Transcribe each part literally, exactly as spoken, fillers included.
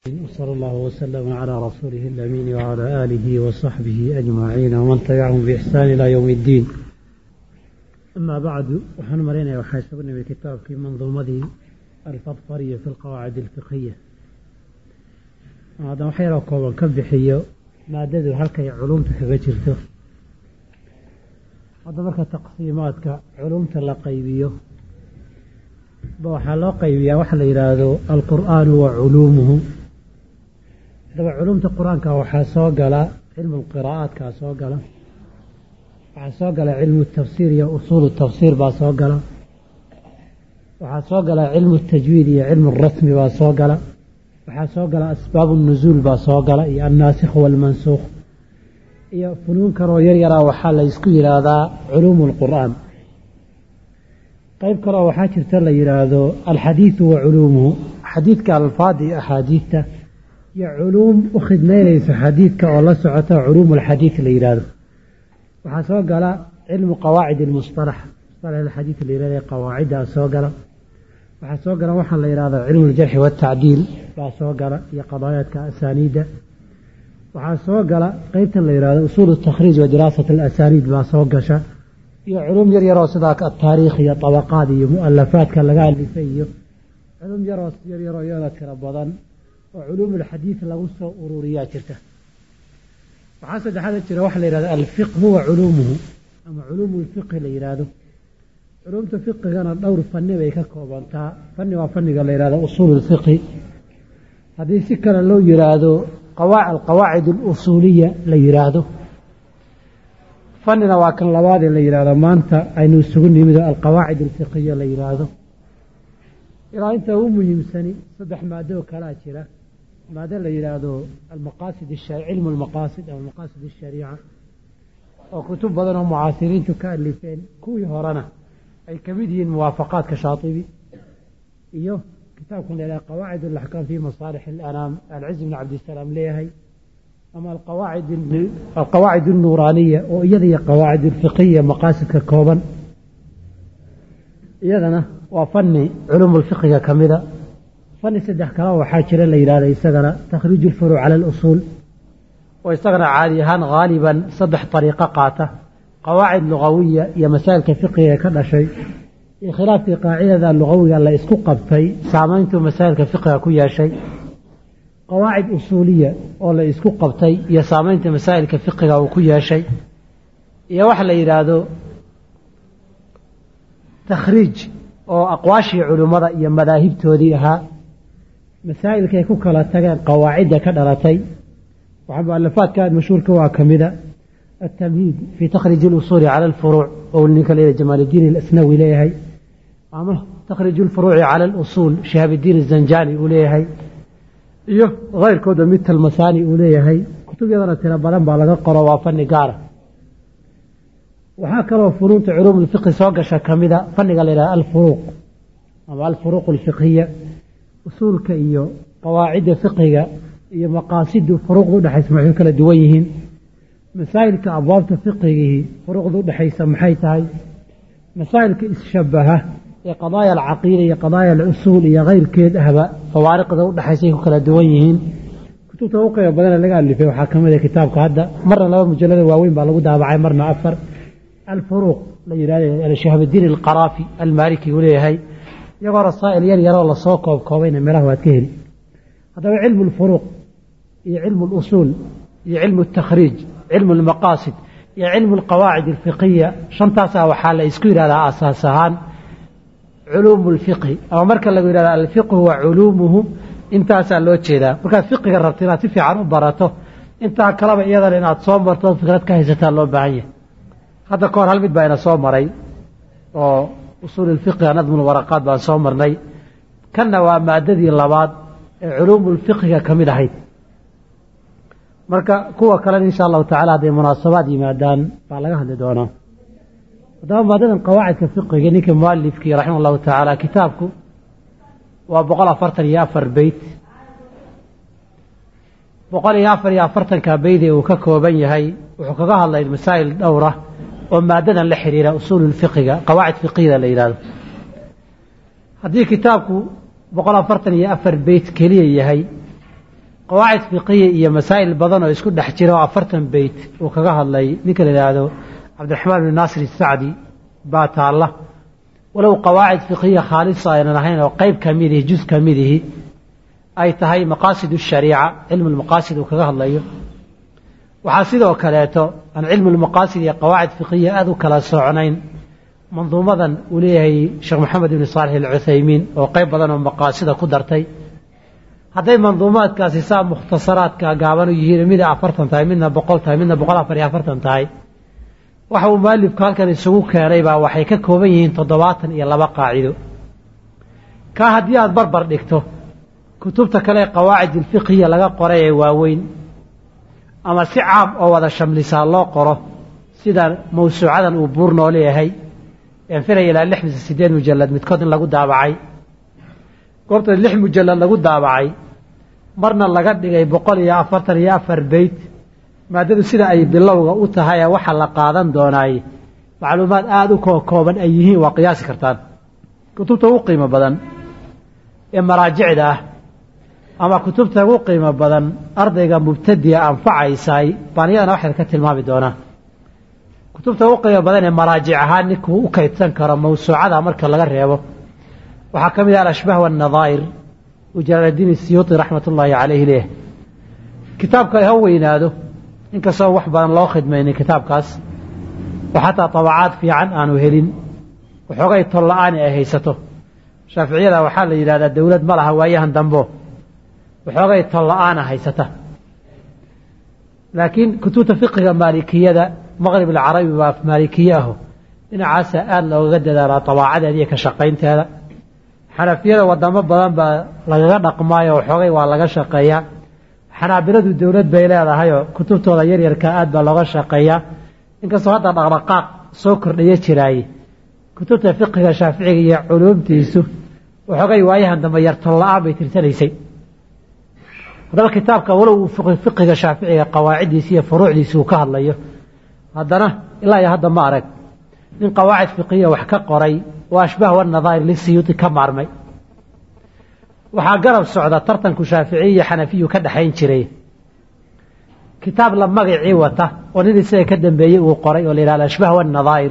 وصلى الله وسلم على رسوله الأمين وعلى آله وصحبه أجمعين ومن تبعهم بإحسان إلى يوم الدين. أما بعد، وحن مرينا وحاسبنا بكتاب في منظومة الفضفرية في القواعد الفقهية. هذا وحيرا كوبا كبحية مادة هلكي علومتك غجرته. هذا مركة تقسيماتك علومت اللقيبية بوحا لقيبية وحلا يرادو القرآن وعلومه. دابا علومta quraanka waxaa soo gala cilmu qiraa'aadka soo gala waxaa soo gala cilmu tafsiir iyo usul tafsiir baa soo gala waxaa soo gala cilmu tajwiid iyo cilmu rasmi baa soo gala waxaa soo gala asbaab an-nuzul baa soo gala iyo an-nasikh wal mansukh iyo funuun karo yar yar waxa la isku yiraahdaa culumul quraan. qayb kale waxaa jirta la yiraahdo al-hadith wa ulumuhu, hadithka al-faadi ahadithta يا علوم أخذنا في حديثك والله سعته علوم الحديث اللي يراده. وحسوق على علم قواعد المصطلح، مصطلح الحديث اللي يراده قواعدها سوق. وحسوق على وحنا اللي يراده علم الجرح والتعديل، وحسوق على هي قضايا كأسانيد. وحسوق على قيمة اللي يراده أصول التخريج ودراسة الأسانيد بسوق شا. يا علوم يري راس ذاك التاريخ يا طبقات يا مؤلفات كلا قال اللي فيه. علوم يراس يري رياضة كربضان. وعلوم الحديث لغوصة أروريات جرته. وحاسد هذا الجرى وحل يراده الفقه هو علومه، أما علوم الفقه اللي يراده علوم الفقه كان دور فني بيكاكوبانتا فني وفني قال يراده أصول الفقه. هذه سكر لو يراده قواعد القواعد الأصولية اللي يراده فني لواكن لوادي اللي يراده ما أنت أين يسقني من القواعد الفقهية اللي يراده. إذا أنت هو مهم سني صدح مادة وكراتيرة مادة اللي يرادو المقاصد الشرع علم المقاصد أو المقاصد الشريعة أو كتب بدنهم معاصرين تكالفين كوي هرانا أي كميدين موافقات كشاطبي إيوه كتابكم لنا قواعد الأحكام في مصالح الأنام العز بن عبد السلام ليهي. أما القواعد القواعد النورانية وإيذي قواعد الفقهية مقاصد ككوبا إيذنا وفني علوم الفقه كمذا فني سدح كلا وحاجر اللي يراده يستغنى تخريج الفروع على الأصول ويستغنى عاليها غالبا صدح طريقة قاته قواعد لغوية يا مسائل كفقهية كذا شيء خلاف قاعدة اللغوية اللي اسكو قبطي سامنتو مسائل كفقهية كويا شيء قواعد أصولية ولا اسكو قبطي يا سامنتو مسائل كفقهية وكويا شيء يا واحد اللي يراده تخريج oo aqwaashii culimada iyo madaahibtoodii ahaa masaa'ilka ay ku kala tageen qawaacida ka dhalatay waxa mu'alafaadka mashhuurka waa kamida at-tamhid fi takhrij al-usul ala al-furu' oo ninka leeyahay Jamaaluddin al-Asnawi leeyahay ama takhrij al-furu' ala al-usul Shihabuddin az-Zanjani uu leeyahay iyo غيرkooda mid al-Masani uu leeyahay kutubyadana tira badan baa laga qoro waa fanni gaar ah. waxaa kaloo furuunta culuum الفقه soo gasha kamida fanniga la yiraahdo al-furuq ama al-furuq al-fiqhiyya usulka iyo qawaacida fiqhiga iyo maqaasid furuq u dhaxaysa maxay kala duwan yihiin masaa'ilka abwaabta fiqhiga furuqdu u dhaxaysa maxay tahay masaa'ilka ishabaha ee qadaaya al-aqida iyo qadaaya al-usul iyo غيرkeed ahba fawaariqda u dhaxaysa ku kala duwan yihiin. kutubta ugu qayb badan laga alifay waxaa kamida kitaabka hadda marna laba mujallad waaweyn baa lagu daabacay marna afar الفروق ليرى شهاب القرافي المالكي وليهي يقرأ رسائل يرى يرى الله صوكه وكوين ملاه واتكهل. هذا علم الفروق علم الأصول علم التخريج علم المقاصد علم القواعد الفقهية شنطاسا وحالة يسكير على أساسها علوم الفقه أو مركز اللي يقول الفقه وعلومه انت أسألوه كذا مركز الفقه الربطينات في عنه براته انت كلام إيضا لأنها تصوم برطان فكرتك هزتها الله بعيه. هذا كور هل بيت بين صومري أو أصول الفقه نظم الورقات بين صومرني كنا ومادة اللباد علوم الفقه كمل هيد مركا كوا كلام إن شاء الله تعالى هذه مناسبات مادان بعلقها هندونا. هذا مادة قواعد الفقه جنيك مؤلف كي رحمه الله تعالى كتابكم وبقول فرتن يافر بيت بقول يافر يافرتن كبيدي وككو بني هاي وحققها الله المسائل دورة ومادة لحريرة أصول الفقه قواعد فقهية ليلاد. هذه كتابكم بقول فرتن يافر بيت كليه هاي qawaacid fiqiya iyo masaa'il badan oo isku dhex jira oo afartan beyt uu kaga hadlay ninka la yidhaahdo cabdiraxmaan bin naasir isacdi baa taalla walow qawaacid fiqiya khaalisa aynan ahayn oo qayb ka mid ihi juz ka mid ihi ay tahay maqaasid shariica cilmu lmaqaasid uu kaga hadlayo waxaa sidoo kaleeto aan cilmu lmaqaasid iyo qawaacid fiqiya aada u kala socnayn manduumadan uu leeyahay sheekh maxamed ibni saalix alcuthaymiin oo qayb badan oo maqaasida ku dartay hadday manduumaadkaasi saa mukhtasaraadka gaaban u yihiin mida afartan tahay midna boqol tahay midna boqol afar iyo afartan tahay waxa uu mualifku halkan isugu keenay baa waxay ka kooban yihiin toddobaatan iyo laba qaacido kaa haddii aada barbar dhigto kutubta kale ee qawaacid ilfiqhiya laga qoray ee waaweyn ama si caam oo wada shamlisaa loo qoro sida mawsuucadan uu buur noo leeyahay een filaya ilaa lix mise siddeed mujallad midkood in lagu daabacay goorta lix mujallad lagu daabacay marna laga dhigay boqol iyo afartan iyo afar beyt maadadu sida ay bilowga u tahay ee waxa la qaadan doonaay macluumaad aada u kooban ay yihiin waa qiyaasi kartaan kutubta ugu qiimo badan ee maraajicda ah ama kutubta ugu qiimo badan ardayga mubtadi'a anfacaysaay baan iyadana waxaad ka tilmaami doonaa kutubta ugu qiimo badan ee maraajic ahaan ninkuu u kaydsan karo mawsuucada marka laga reebo waxaa ka mid ah alashbaah waannadaa'ir uu jalaaladiin siyuuti raxmat ullaahi calayhi leeh kitaabka ha weynaado inkastoo wax badan loo khidmaynin kitaabkaas oo xataa tabacaad fiican aanu helin waxoogay tol la-aan ay haysato shaaficiyada waxaa la yidhahdaa dowlad ma laha waayahan dambo waxoogay tol la-aana haysata laakiin kutubta fiqiga maalikiyada maqrib alcarabi baa maalikiye aho dhinacaasa aada loogaga dadaalaa tabaacadeeda iyo ka shaqaynteeda xanafiyada wadamo badan baa lagaga dhaqmaayo waxoogay waa laga shaqeeyaa xanaabiladu dowlad bay leedahayoo kutubtooda yaryarka aad baa looga shaqeeyaa inkastoo hadda dhaqdhaqaaq soo kordhaya jiraaye kutubta fiqiga shaaficiga iyo culuumtiisu waxoogay waayahan dambe yartol la-aan bay tirsanaysay haddaba kitaabka walow uu fiqiga shaaficiga qawaaciddiisi iyo furuucdiisi uu ka hadlayo haddana ilaa iyo hadda ma arag nin qawaacid fiqiya wax ka qoray oo ashbaah wanadaa'ir lisiyuuti ka maarmay waxaa garab socda tartanku shaaficiy iyo xanafiyu ka dhexayn jiray kitaab la magacii wata oo nin isaga ka dambeeyey uu qoray oo la yidhahdo ashbaah wanadaa'ir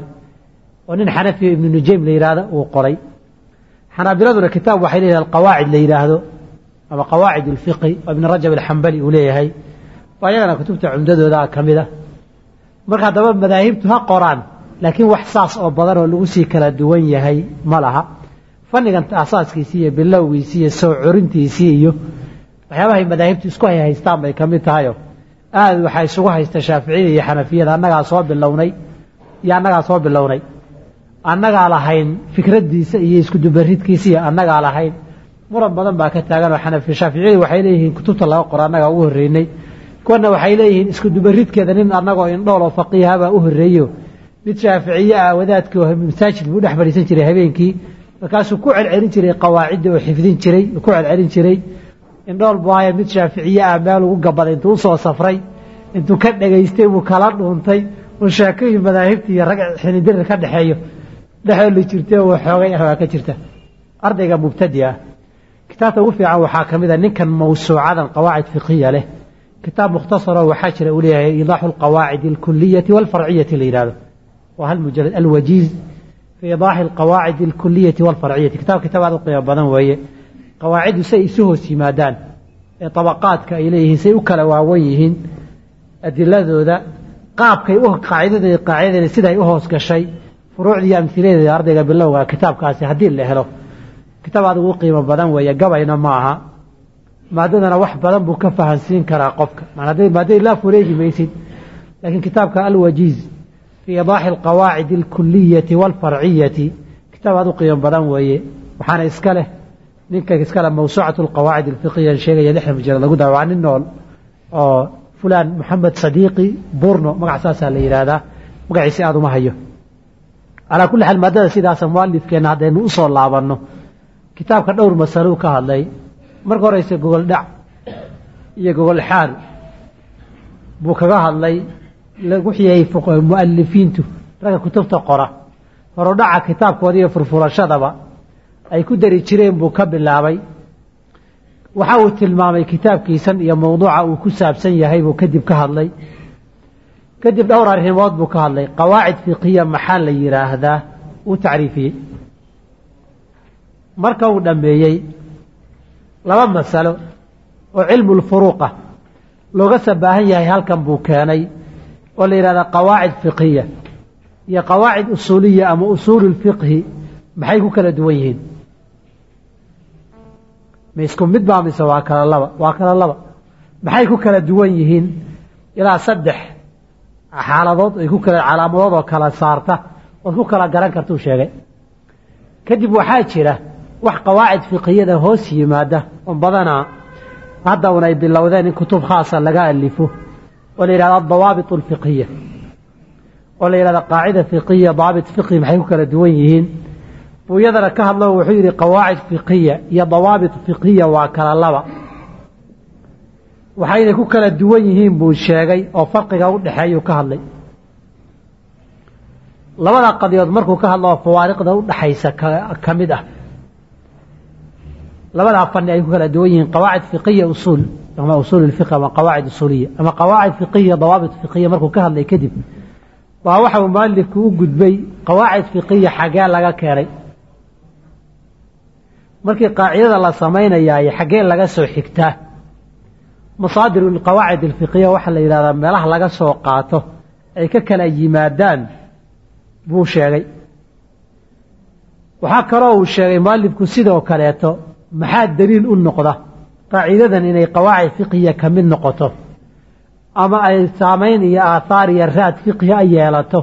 oo nin xanafiyo ibnu nujaym la yidhaahdo uu qoray xanaabiladuna kitaab waxay leeyihin alqawaacid la yidhaahdo ama qawaacid alfiqi oo ibn rajab alxambali uu leeyahay waa iyagana kutubta cumdadooda ka mid a marka haddaba madaahibtu ha qoraan laakiin wax saas oo badan oo lagu sii kala duwan yahay ma laha fannigan asaaskiisii iyo bilowgiisii iyo soo corintiisii iyo waxyaabahay madaahibtu isku hay haystaan bay ka mid tahayo aada waxaa isugu haysta shaaficiyada iyo xanafiyada annagaa soo bilownay iyo annagaa soo bilownay annagaa lahayn fikraddiisa iyo iskudubaridkiisa iyo annagaa lahayn muran badan baa ka taagan oo xanafi shaaficiyadu waxay leeyihiin kutubta laga qoro annagaa ugu horreynay kuwana waxay leeyihiin iskudubaridkeeda nin annagoo indhool oo faqiihabaa u horreeyo mid shaaficiye ah wadaadkii oo masaajid buu dhex fadhiisan jiray habeenkii markaasuu ku celcelin jiray qawaacidda oo xifdin jiray ku celcelin jiray indhool buu haya mid shaaficiye ah meel ugu gabaday intuu usoo safray intuu ka dhegaystay buu kala dhuuntay oo sheekooyin madaahibta iyo rag xinidirir ka dhexeeyo dhexooli jirtay oo xoogay ah waa ka jirta ardayga mubtadi ah kitaabta ugu fiican waxaa ka mid a ninkan mawsuucadan qawaacid fiqiya leh kitaab mukhtasaroo waxaa jira uu leeyahay iidaaxu alqawaacid alkuliyati walfarciyati la yidhahdo waa hal mujalad alwajiiz fi iidaaxi alqawaacid alkuliyati walfarciyati kitaab kitaab aad u qiimo badan weeye qawaaciddu say isu hoos yimaadaan ee tabaqaadka ay leeyihiin say u kala waawan yihiin adiladooda qaabkay u qaacidada qaacidadeeda siday u hoos gashay furuucdiiyo amhiladeeda ardayga bilowga kitaabkaasi haddii la helo kitaab aad ugu qiimo badan weeye gabayna ma aha maadadana wax badan buu ka fahansiin karaa qofka maadada laa fureegi maysid laakiin kitaabka alwajiiz fi iidaaxi alqawaacid alkuliyati walfarciyati kitaab aad u qiimo badan weeye waxaana iska leh ninka iska leh mawsuucatu alqawaacid alfiqiya sheegaya lixdan mujalad lagu daawa waa nin nool oo fulaan maxamed sadiiqi burno magac saasaa la yidhaahdaa magaciisi aada uma hayo calaa kulli xaal maadada sidaasa mualifkeenna haddaynu usoo laabanno kitaabka dhowr masalou ka hadlay marka horeyse gogol dhac iyo gogol xaal buu kaga hadlay wixii mualifiintu ragga kutubta qora horudhaca kitaabkooda iyo furfurashadaba ay ku dari jireen buu ka bilaabay waxa uu tilmaamay kitaabkiisan iyo mawduuca uu ku saabsan yahay buu kadib ka hadlay kadib dhowr arrimood buu ka hadlay qawaacid fiqhiya maxaa la yiraahdaa uu tacriifiyey marka uu dhameeyey laba masalo oo cilmu lfuruuqa looga sabaahan yahay halkan buu keenay oo la yidhahdaa qawaacid fiqhiya iyo qawaacid usuuliya ama usuulu lfiqhi maxay ku kala duwan yihiin ma isku mid baa mise waa kala laba waa kala laba maxay ku kala duwan yihiin ilaa saddex xaaladood ay ku kala calaamadood oo kala saarta ood ku kala garan karta uu sheegay kadib waxaa jira wax qawaacid fiqhiyada hoos yimaada oo badanaa hadda un ay bilowdeen in kutub khaasa laga alifo oo la yidhahda adawaabit alfiqhiya oo la yidhahda qaacida fiqhiya daabit fiqhi maxay ku kala duwan yihiin buu iyadana ka hadlo wuxuu yidhi qawaacid fiqhiya iyo dawaabit fiqhiya waa kala laba waxayna ku kala duwan yihiin buu sheegay oo farqiga u dhexeeyuu ka hadlay labada qadiyood markuu ka hadlo fawaariqda u dhaxaysa ka mid ah labadaa fanni ay ku kala duwan yihiin qawaacid fiqhiya usuul ama usuul alfiqh ama qawaacid usuuliya ama qawaacid fiqhiya dawaabit fiqhiya markuu ka hadlay kadib waa waxa uu mualifku u gudbay qawaacid fiqhiya xagee laga keenay markii qaacidada la samaynayaay xagee laga soo xigtaa masaadir alqawaacid alfiqhiya waxa la yidhahdaa meelaha laga soo qaato ay ka kala yimaadaan buu sheegay waxaa kaloo uu sheegay mualifku sidoo kaleeto maxaa daliil u noqda qaacidadan inay qawaacid fiqhiya ka mid noqoto ama ay saamayn iyo aathaar iyo raad fiqhi a yeelato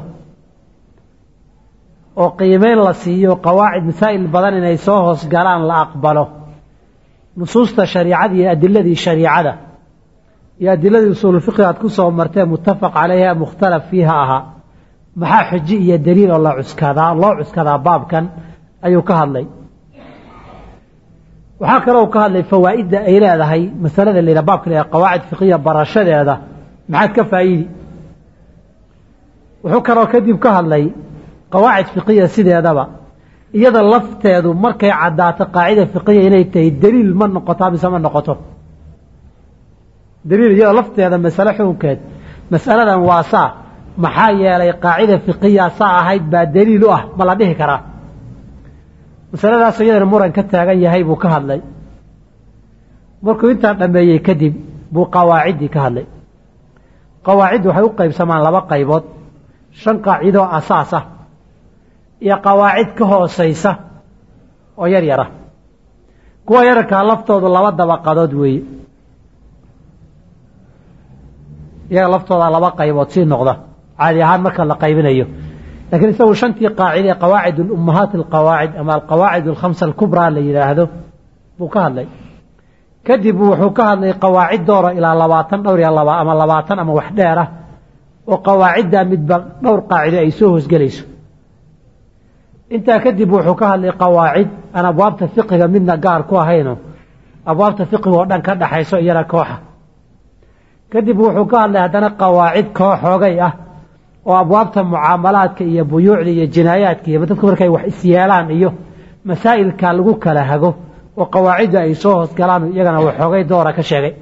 oo qiimeyn la siiyo qawaacid masaa'il badan inay soo hoos galaan la aqbalo nusuusta shariicada iyo adiladii shariicada iyo adiladii usuululfiqhi aad ku soo martee muttafaq calayha mukhtalaf fiiha ahaa maxaa xuji iyo daliil oo la cuskadaa loo cuskadaa baabkan ayuu ka hadlay waxaa kaloo ka hadlay fawaa'idda ay leedahay masalada la yidhaha baabka la yidhaha qawaacid fiqhiya barashadeeda maxaad ka faa'iidi wuxuu kaloo kadib ka hadlay qawaacid fiqhiya sideedaba iyada lafteedu markay caddaato qaacida fiqhiya inay tahay daliil ma noqotaa mise ma noqoto daliil iyada lafteeda masale xukunkeed masaladan waa saa maxaa yeelay qaacida fiqhiya saa ahayd baa daliil u ah ma la dhihi karaa masaladaas iyadana muran ka taagan yahay buu ka hadlay markuu intaa dhameeyey kadib buu qawaaciddii ka hadlay qawaaciddu waxay u qaybsamaan laba qaybood shan qaacidoo asaas ah iyo qawaacid ka hoosaysa oo yar yara kuwa yararkaa laftoodu laba dabaqadood weeye iyaga laftooda laba qaybood sii noqda caadi ahaan marka la qaybinayo laakiin isagu shantii qaacide qawaacid ummahaat alqawaacid ama alqawaacid alkhamsa alkubraa la yidhaahdo buu ka hadlay kadib wuxuu ka hadlay qawaacid doora ilaa labaatan dhowr iyo laba ama labaatan ama wax dheer ah oo qawaacidda midba dhowr qaacide ay soo hoosgelayso intaa kadib wuxuu ka hadlay qawaacid aan abwaabta fiqiga midna gaar ku ahayno abwaabta fiqiga oo dhan ka dhaxayso iyana kooxa kadib wuxuu ka hadlay haddana qawaacid kooxoogay ah oo abwaabta mucaamalaadka iyo buyuucda iyo jinaayaadka iyo dadku markay wax isyeelaan iyo masaa'ilka lagu kala hago oo qawaacidda ay soo hoosgalaan iyagana waxoogay doora ka sheegay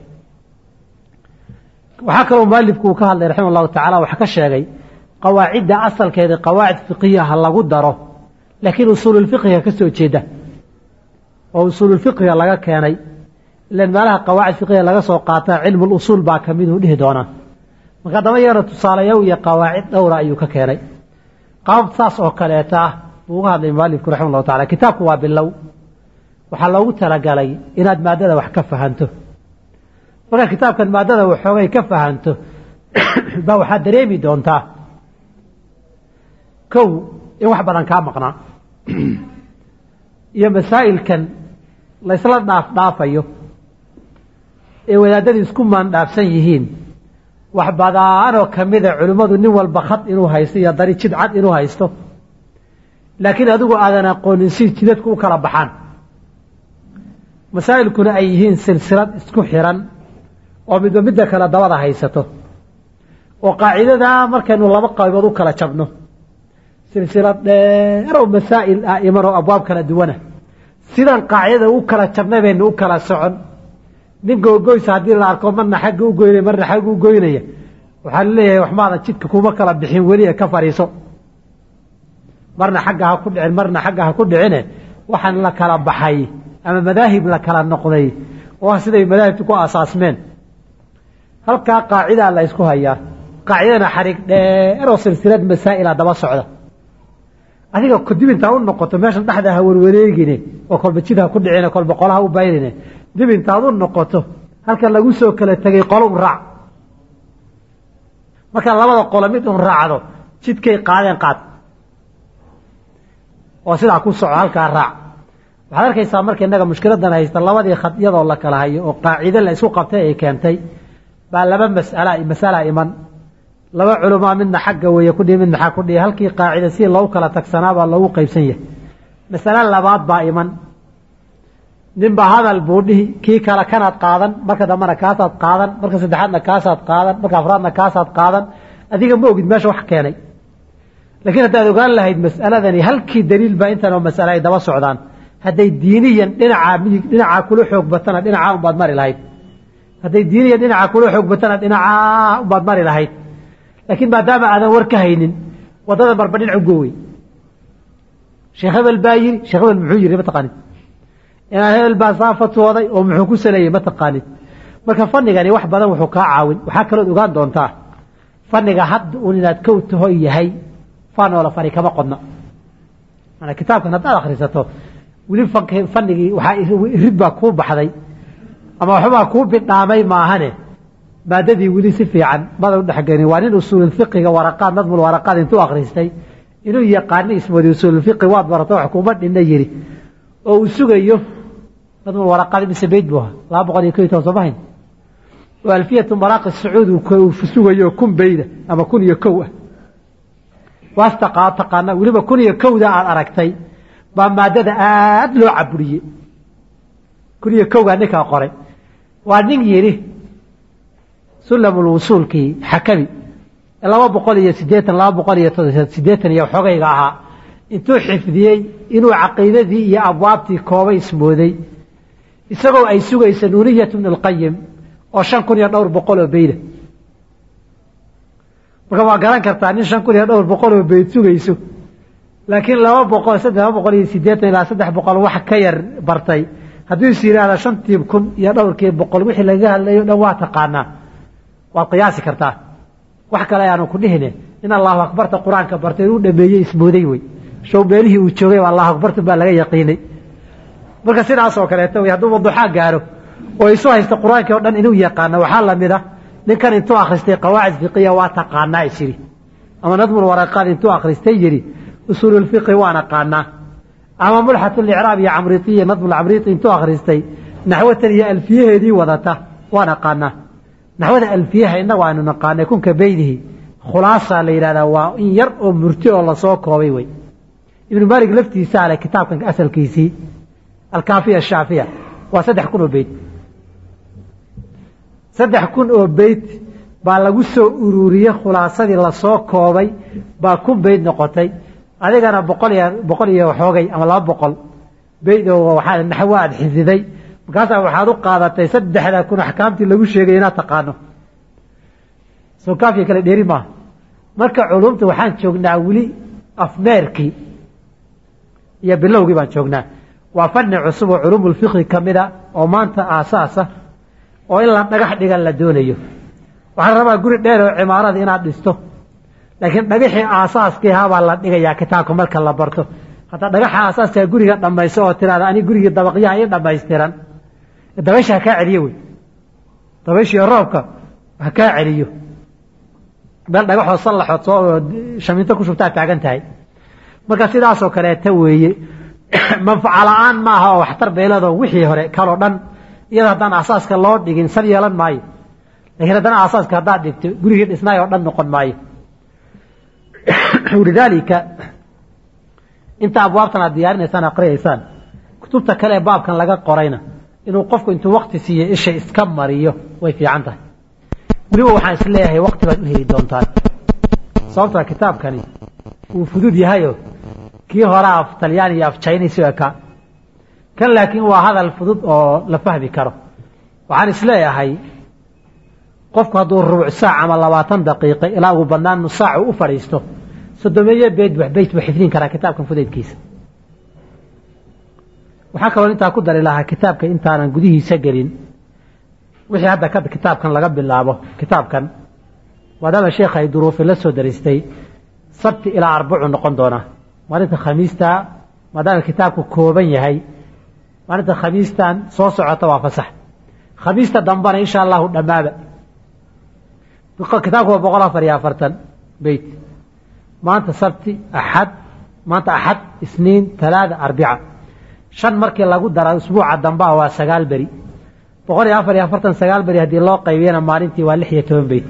waxaa kaloo mualifku uu ka hadlay raximah allahu tacaala wax ka sheegay qawaacidda asalkeeda qawaacid fiqhiya ha lagu daro laakiin usuululfiqhiga ka soo jeeda oo usuululfiqhiga laga keenay ilan meelaha qawaacid fiqhiya laga soo qaataa cilmul usuul baa ka mid uu dhihi doonaa marka daba iyagana tusaalayow iyo qawaacid dhowra ayuu ka keenay qaab saas oo kaleeta ah buu uga hadlay mualifku raximah allahu tacala kitaabku waa bilow waxaa loogu talagalay inaad maadada wax ka fahanto marka kitaabkan maadada waxoogay ka fahanto baa waxaad dareemi doontaa kow in wax badan kaa maqnaa iyo masaa'ilkan laysla dhaaf dhaafayo ee wadaadadii isku maandhaafsan yihiin wax badaanoo ka mida culimmadu nin walba khad inuu haysto iyo dari jid cad inuu haysto laakiin adigu aadan aqoonin si jidadku u kala baxaan masaa'ilkuna ay yihiin silsilad isku xiran oo midba midda kale dabada haysato oo qaacidadaa markaynu laba qaybood u kala jabno silsilad dheer oo masaa'il ah iman oo abwaab kala duwana sidan qaacidada u kala jabnay baynu u kala socon nin googoysa haddii la arko marna xagga u goynaya marna xagga u goynaya waxaa laleeyahay wax maada jidka kuma kala bixin weli ee ka fadhiiso marna xagga ha ku dhicin marna xagga ha ku dhicine waxaan la kala baxay ama madaahib la kala noqday oo siday madaahibtu ku asaasmeen halkaa qaacidaa la isku hayaa qaacidana xariiq dheer oo silsilad masaa'ila daba socda adiga kadib intaa u noqoto meeshan dhexda ha warwareegine oo kolba jid ha ku dhicine kolba qolaha u bayrine dib intaad u noqoto halkan lagu soo kala tegay qolo u raac marka labada qolo mid un raacdo jidkay qaadeen qaad oo sidaa ku soco halkaa raac waxaad arkaysaa marka innaga mushkiladan haysta labadii khad iyadoo la kala hayo oo qaacide la isku qabtay ay keentay baa laba mas'ala masala iman laba culamaa midna xagga weeye ku dhihi midna xag ku dhihi halkii qaacida si loogu kala tagsanaa baa loogu qaybsan yahay masale labaad baa iman ninbaa hadal buu dhihi kii kale kanaad qaadan marka dambana kaasaad qaadan marka saddexaadna kaasaad qaadan marka afraadna kaasaad qaadan adiga ma ogid meesha wax keenay laakiin haddaad ogaan lahayd mas'aladani halkii daliil baa intan oo mas'ale ay daba socdaan hadday diiniyan dhinacaa midig dhinacaa kula xoog batana dhinacaa unbaad mari lahayd hadday diiniyan dhinacaa kula xoog batana dhinacaa unbaad mari lahayd laakiin maadaama aadan war ka haynin waddada marba dhinac ugowey sheekh hebel baa yiri sheekh hebel muxuu yiri ma taqaanid inaan hebel baa saa fatwooday oo muxuu ku saleeyey ma taqaanid marka fanigani wax badan wuxuu kaa caawin waxaa kalood ogaan doontaa faniga hadda uun inaad kow taho yahay fanoola fani kama qodna maanaa kitaabkan haddaad akhrisato weli fanigii waxaa rid baa kuu baxday ama waxbaa kuu bidhaamay maahane maadadii weli si fiican mada u dhexgelin waa nin usuululfiqiga waraqaad nadmul waraqaad intuu akhristay inuu yaqaano ismoodi usuululfiqi waad barato wax kuma dhinna yiri oo uu sugayo nadmul waraqaad mise beyd buu ahaa laba boqol iyo ko iyo toban soo mahayn oo alfiyatu maraaqi sacuud uu sugayo kun beyda ama kun iyo kow ah waas taqaa taqaana weliba kun iyo kowda aad aragtay baa maadada aad loo caburiyey kun iyo kowgaa ninkaa qoray waa nin yidhi sulamulwusuulkii xakami laba boqol iyo siddeetan laba boqol iyo siddeetan iyo xogayga ahaa intuu xifdiyey inuu caqiidadii iyo abwaabtii koobay ismooday isagoo ay sugaysa nuuniyatu bn alqayim oo shan kun iyo dhowr boqol oo beyda marka waa garan kartaa nin shan kun iyo dhowr boqol oo beyd sugayso laakiin laba boqol saddex laba boqol iyo siddeetan ilaa saddex boqol wax ka yar bartay hadduu is yidhaahda shantii kun iyo dhowrkii boqol wixii laga hadlayo dhan waa taqaanaa waad qiyaasi kartaa wax kale ayaanu ku dhihine in allahu akbarta qur-aanka bartay inuu dhameeyey ismooday wey show meelihii uu joogay allahu akbarta baa laga yaqiinay marka sidaasoo kaleeto wey hadduu waduxaa gaaro oo isu haysta qur-aankii o dhan inuu yaqaano waxaa lamid a ninkan intuu akhristay qawaacid fiqiya waa taqaanaa is yidhi ama nadmul waraqaad intuu akhristay yidhi usuululfiqi waan aqaanaa ama mulxatulicraab iyo camritiya nadmul camriti intuu akhristay naxwatan iyo alfiyaheedii wadata waan aqaanaa naxwada alfiyaha innagu aynu naqaanay kunka beydihi khulaasaa la yidhahdaa waa in yar oo murti oo lasoo koobay wey ibnu maalik laftiisa ale kitaabkan asalkiisii alkaafiya ashaafiya waa saddex kun oo beyd saddex kun oo beyd baa lagu soo ururiyey khulaasadii lasoo koobay baa kun beyd noqotay adigana boqol iyo boqol iyo xoogay ama laba boqol beyd oo waxaa naxwo aad xisiday markaasaa waxaad u qaadatay saddexda kun axkaamtii lagu sheegay inaad taqaano soo kaafiya kale dheeri maaha marka culumta waxaan joognaa weli afmeerkii iyo bilowgii baan joognaa waa fani cusub oo culuumulfiqhi ka mida oo maanta aasaasa oo in la dhagax dhigan la doonayo waxaan rabaa guri dheer oo cimaarada inaad dhisto laakiin dhagaxii aasaaskii habaa la dhigayaa kitaabka marka la barto hataa dhagaxa aasaaska guriga dhamayso oo tiraada ani gurigii dabaqyaha ii dhamaystiran dabaysha ha kaa celiyo wey dabayshii roobka ha kaa celiyo meel dhagaxoo sallaxood soo shaminto ku shubtaa taagan tahay marka sidaasoo kaleeta weeye manfaca la-aan maaha oo waxtar beelado wixii hore kaloo dhan iyada haddaan aasaaska loo dhigin sal yeelan maayo lakiin haddana aasaaska haddaad dhigto gurigii dhisnaay oo dhan noqon maayo lidaalika inta abwaabtan aad diyaarinaysaan aqriyaysaan kutubta kale ee baabkan laga qorayna inuu qofku intuu wakti siiyo isha iska mariyo way fiican tahay weliba waxaan is leeyahay wakti baad u heli doontaan sababtaa kitaabkani wuu fudud yahayo kii hore af talyaani iyo af jaynis u ekaa kan laakiin waa hadal fudud oo la fahmi karo waxaan isleeyahay qofku hadduu rubuc saac ama labaatan daqiiqo ilaa ugu badnaan nus saac u fadhiisto soddomeeye beyd wax beyd buu xifdin karaa kitaabkan fudaydkiisa waxaa kaloo intaa ku dari lahaa kitaabka intaanan gudihiisa gelin wixii hadda ka kitaabkan laga bilaabo kitaabkan maadaama sheekha ay duruufi la soo daristay sabti ilaa arbacu noqon doonaa maalinta khamiista maadaama kitaabku kooban yahay maalinta khamiistan soo socota waa fasax khamiista dambana insha allahu dhammaaba kitaabku waa boqol afar iyo afartan beyt maanta sabti axad maanta axad isniin talaada arbica shan markii lagu dara usbuuca dambaa waa sagaal beri boqol iyo afar iyo afartan sagaal beri haddii loo qaybiyana maalintii waa lix iyo toban beyt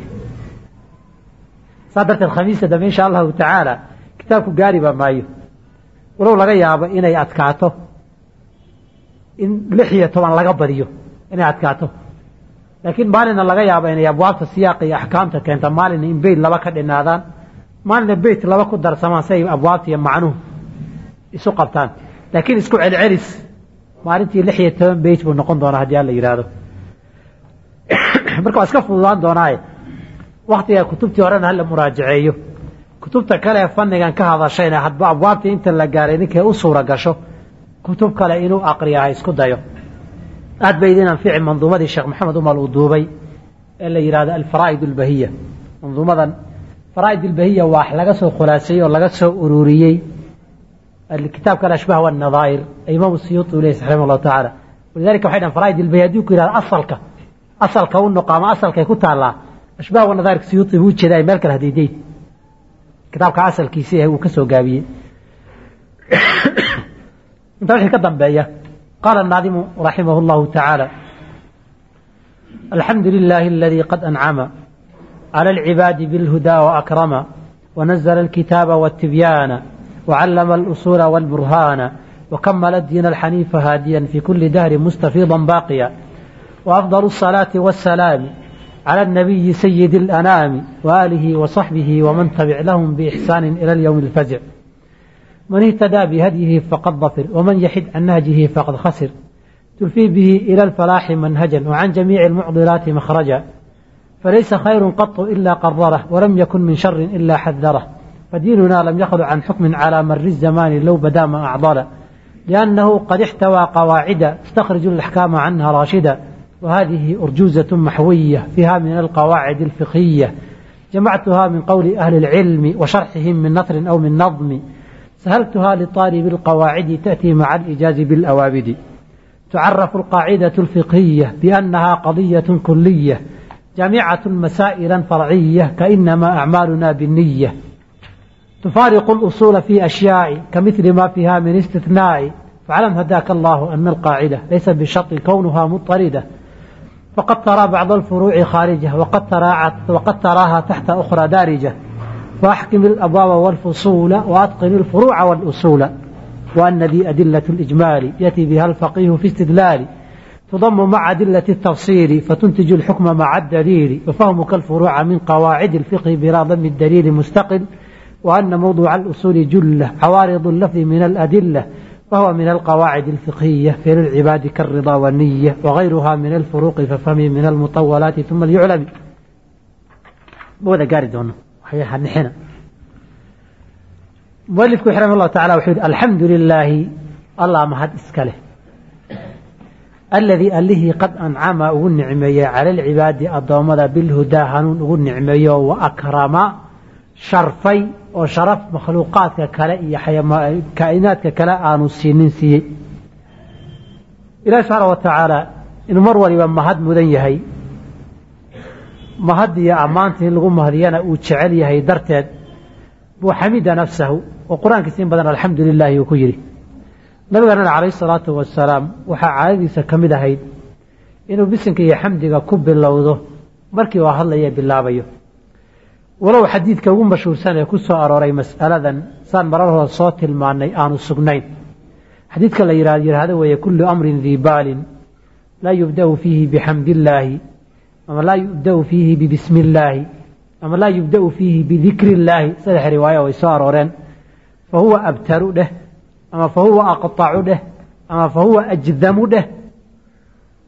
saa darteed khamiista dambe insha allahu tacaala kitaabku gaariba maayo walow laga yaabo inay adkaato in lix iyo toban laga badiyo inay adkaato laakiin maalina laga yaabo inay abwaabta siyaaqa iyo axkaamta keenta maalina in beyt laba ka dhinaadaan maalina beyt laba ku darsamaan si ay abwaabta iyo macnuhu isu qabtaan laakiin isku celcelis maalintii lix iyo toban beyt buu noqon doonaa haddii alla yidhaahdo marka waa iska fududaan doonaaye waktiga kutubtii horena hala muraajaceeyo kutubta kale ee fannigan ka hadashayna hadba abwaabtii inta la gaaray ninkay u suura gasho kutub kale inuu aqriya ha isku dayo aad bay idin anfici manduumadii sheekh maxamed umar uu duubay ee la yidhahdo alfaraa'id albahiya manduumadan faraa'id albahiya waa laga soo khulaasayey oo laga soo ururiyey kitaabka alashbaah walnadaa'ir imaamu siyuuti u leeyahay raximah allahu tacaala walidalika waxay dhahan faraa'id albahiya haddii ku yidhahdo asalka asalka u noqo ama asalkay ku taallaa ashbaah walnadaa'ir siyuuti buu jeedaa meel kale hadiideyd kitaabka asalkiisii uu ka soo gaabiyey inta wixii ka dambeeya qaala الnaadimu raximah اllahu tacaala alxamdu lilahi aladii qad ancama calى اlcibaadi bاlhudaa وakrama wanazla اlkitaaba wالtibyaana wacallama اlusuula wاlburhaana وkamala الdiina alxaniifa haadiya fi kuli dahri mustafiida baaqiya وafضل الصalaaةi wالsalaami على النبي سيد الأنام وآله وصحبه ومن تبع لهم بإحسان إلى اليوم الفزع من اهتدى بهديه فقد ظفر ومن يحد عن نهجه فقد خسر تلفي به إلى الفلاح منهجا وعن جميع المعضلات مخرجا فليس خير قط إلا قرره ولم يكن من شر إلا حذره فديننا لم يخضع عن حكم على مر الزمان لو بدا ما أعضل لأنه قد احتوى قواعد تستخرج الأحكام عنها راشدا وهذه أرجوزة محوية فيها من القواعد الفقهية جمعتها من قول أهل العلم وشرحهم من نثر أو من نظم سهلتها لطالب القواعد تأتي مع الإجاز بالأوابد تعرف القاعدة الفقهية بأنها قضية كلية جامعة مسائلا فرعية كإنما أعمالنا بالنية تفارق الأصول في أشياء كمثل ما فيها من استثناء فاعلم هداك الله أن القاعدة ليس بشرط كونها مضطردة فقد ترى بعض الفروع خارجة وقد ترى وقد تراها تحت أخرى دارجة فأحكم الأبواب والفصول وأتقن الفروع والأصول وأن ذي أدلة الإجمال يأتي بها الفقيه في استدلال تضم مع أدلة التفصيل فتنتج الحكم مع الدليل وفهمك الفروع من قواعد الفقه بلا ضم الدليل مستقل وأن موضوع الأصول جلة عوارض اللفظ من الأدلة وهو من القواعد الفقهية في العباد كالرضا والنية وغيرها من الفروق ففهم من المطولات ثم ليعلم بوذا قارد هنا وحيها نحن مؤلفك رحمه الله تعالى وحيد الحمد لله الله مهد إسكاله الذي أله قد أنعم ونعمي على العباد الضوامد بالهدى هنون ونعمي وأكرم شرفي وشرف مخلوقات كلا كائنات كلا آنو السنين سي إلى سبحانه وتعالى إن مروا لمن مهد مدن يهي مهد يا أمانته لغو مهديانا وتشعل يهي درتد وحمد نفسه وقرآن كثير بدن الحمد لله وكيري نبينا عليه الصلاة والسلام وحا عادي سكمد هيد إنه بسنك يا حمدك كب اللوضه مركي وهلا يا بالله بيه ولو حديث كون مشهور سنة كسو أروري مسألة سان مرره صوت المعني آن السجنين حديث كلا يراد هذا وهي كل أمر ذي بال لا يبدأ فيه بحمد الله أما لا يبدأ فيه ببسم الله أما لا يبدأ فيه بذكر الله سلح رواية ويسار أورين فهو أبتر له أما فهو أقطع له أما فهو أجذم له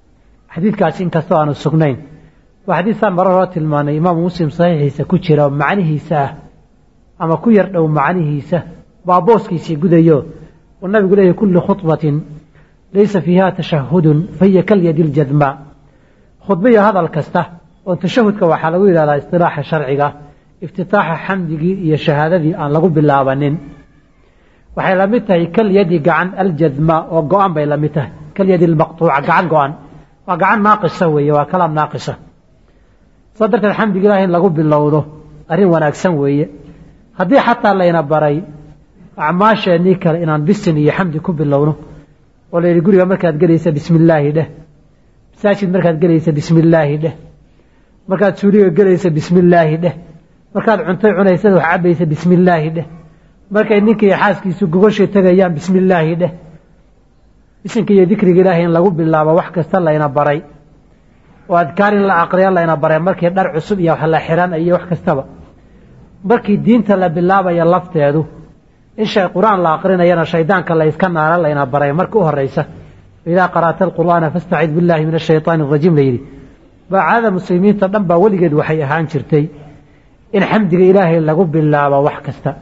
xadiidkaasi inkastoo aanu sugnayn waa xadiisaan marar hore tilmaanay imaamu muslim saxiixiisa ku jira oo macnihiisa ah ama ku yar dhow macnihiisa baa booskiisii gudayo uu nabigu leeyahy kullu khudbatin laysa fiiha tashahudun fahiya kalyadi ljadmaa khudba iyo hadal kasta oo tashahudka waxaa lagu yidhahdaa istilaaxa sharciga iftitaaxa xamdigii iyo shahaadadii aan lagu bilaabanin waxay la mid tahay kalyadi gacan aljadmaa oo go-an bay la mid tahay kalyadi almaqtuuca gacan go-an waa gacan naaqisa weeye waa kalaam naaqisa saa darteed xamdiga ilahi in lagu bilowdo arrin wanaagsan weeye haddii xataa layna baray acmaasheenii kale inaan bisin iyo xamdi ku bilowno oo layidhi guriga markaad gelaysa bismi illaahi dheh masaajid markaad gelaysa bismi illaahi dheh markaad suuliga gelaysa bismi illaahi dheh markaad cuntay cunaysada wax cabaysa bismi illaahi dheh markay ninka iyo xaaskiisu gogoshay tegayaan bismi illaahi dheh bisinka iyo dikriga ilaahay in lagu bilaabo wax kasta layna baray oo adkaar in la aqriya layna baray markii dhar cusub iyo wax la xiran iyo wax kastaba markii diinta la bilaabayo lafteedu in shay qur-aan la aqrinayana shaydaanka la iska naara layna baray marka u horeysa idaa qara'ta alqur'aana fastacid billahi min ashaytaani arajiim la yidhi baa caadada muslimiinta dhan baa weligeed waxay ahaan jirtay in xamdiga ilaahay lagu bilaabo wax kasta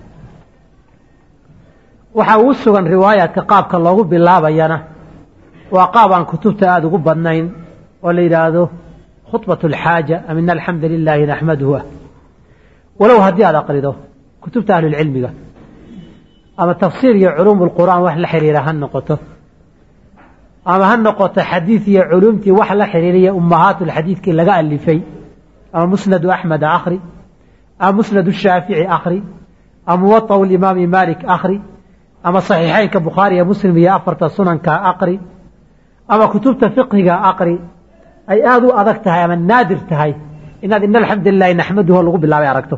waxaa ugu sugan riwaayaadka qaabka loogu bilaabayana waa qaab aan kutubta aada ugu badnayn oo la yidhaahdo khudbat alxaaja am ina alxamda lilaahi naxmaduhu ah walow haddii aada aqrido kutubta ahlulcilmiga ama tafsiir iyo culuum lqur'aan wax la xiriira ha noqoto ama ha noqoto xadiid iyo culuumtii wax la xiriiriya ummahaatulxadiidkii laga alifay ama musnadu axmed akhri ama musnadu shaafici akhri ama muwaطau limaami malik akhri ama saxiixeynka bukhaari iyo muslim iyo afarta sunanka aqri ama kutubta fiqhiga aqri ay aada u adag tahay ama naadir tahay inaad ina alxamdu lilahi naxmaduhu lagu bilaabay aragto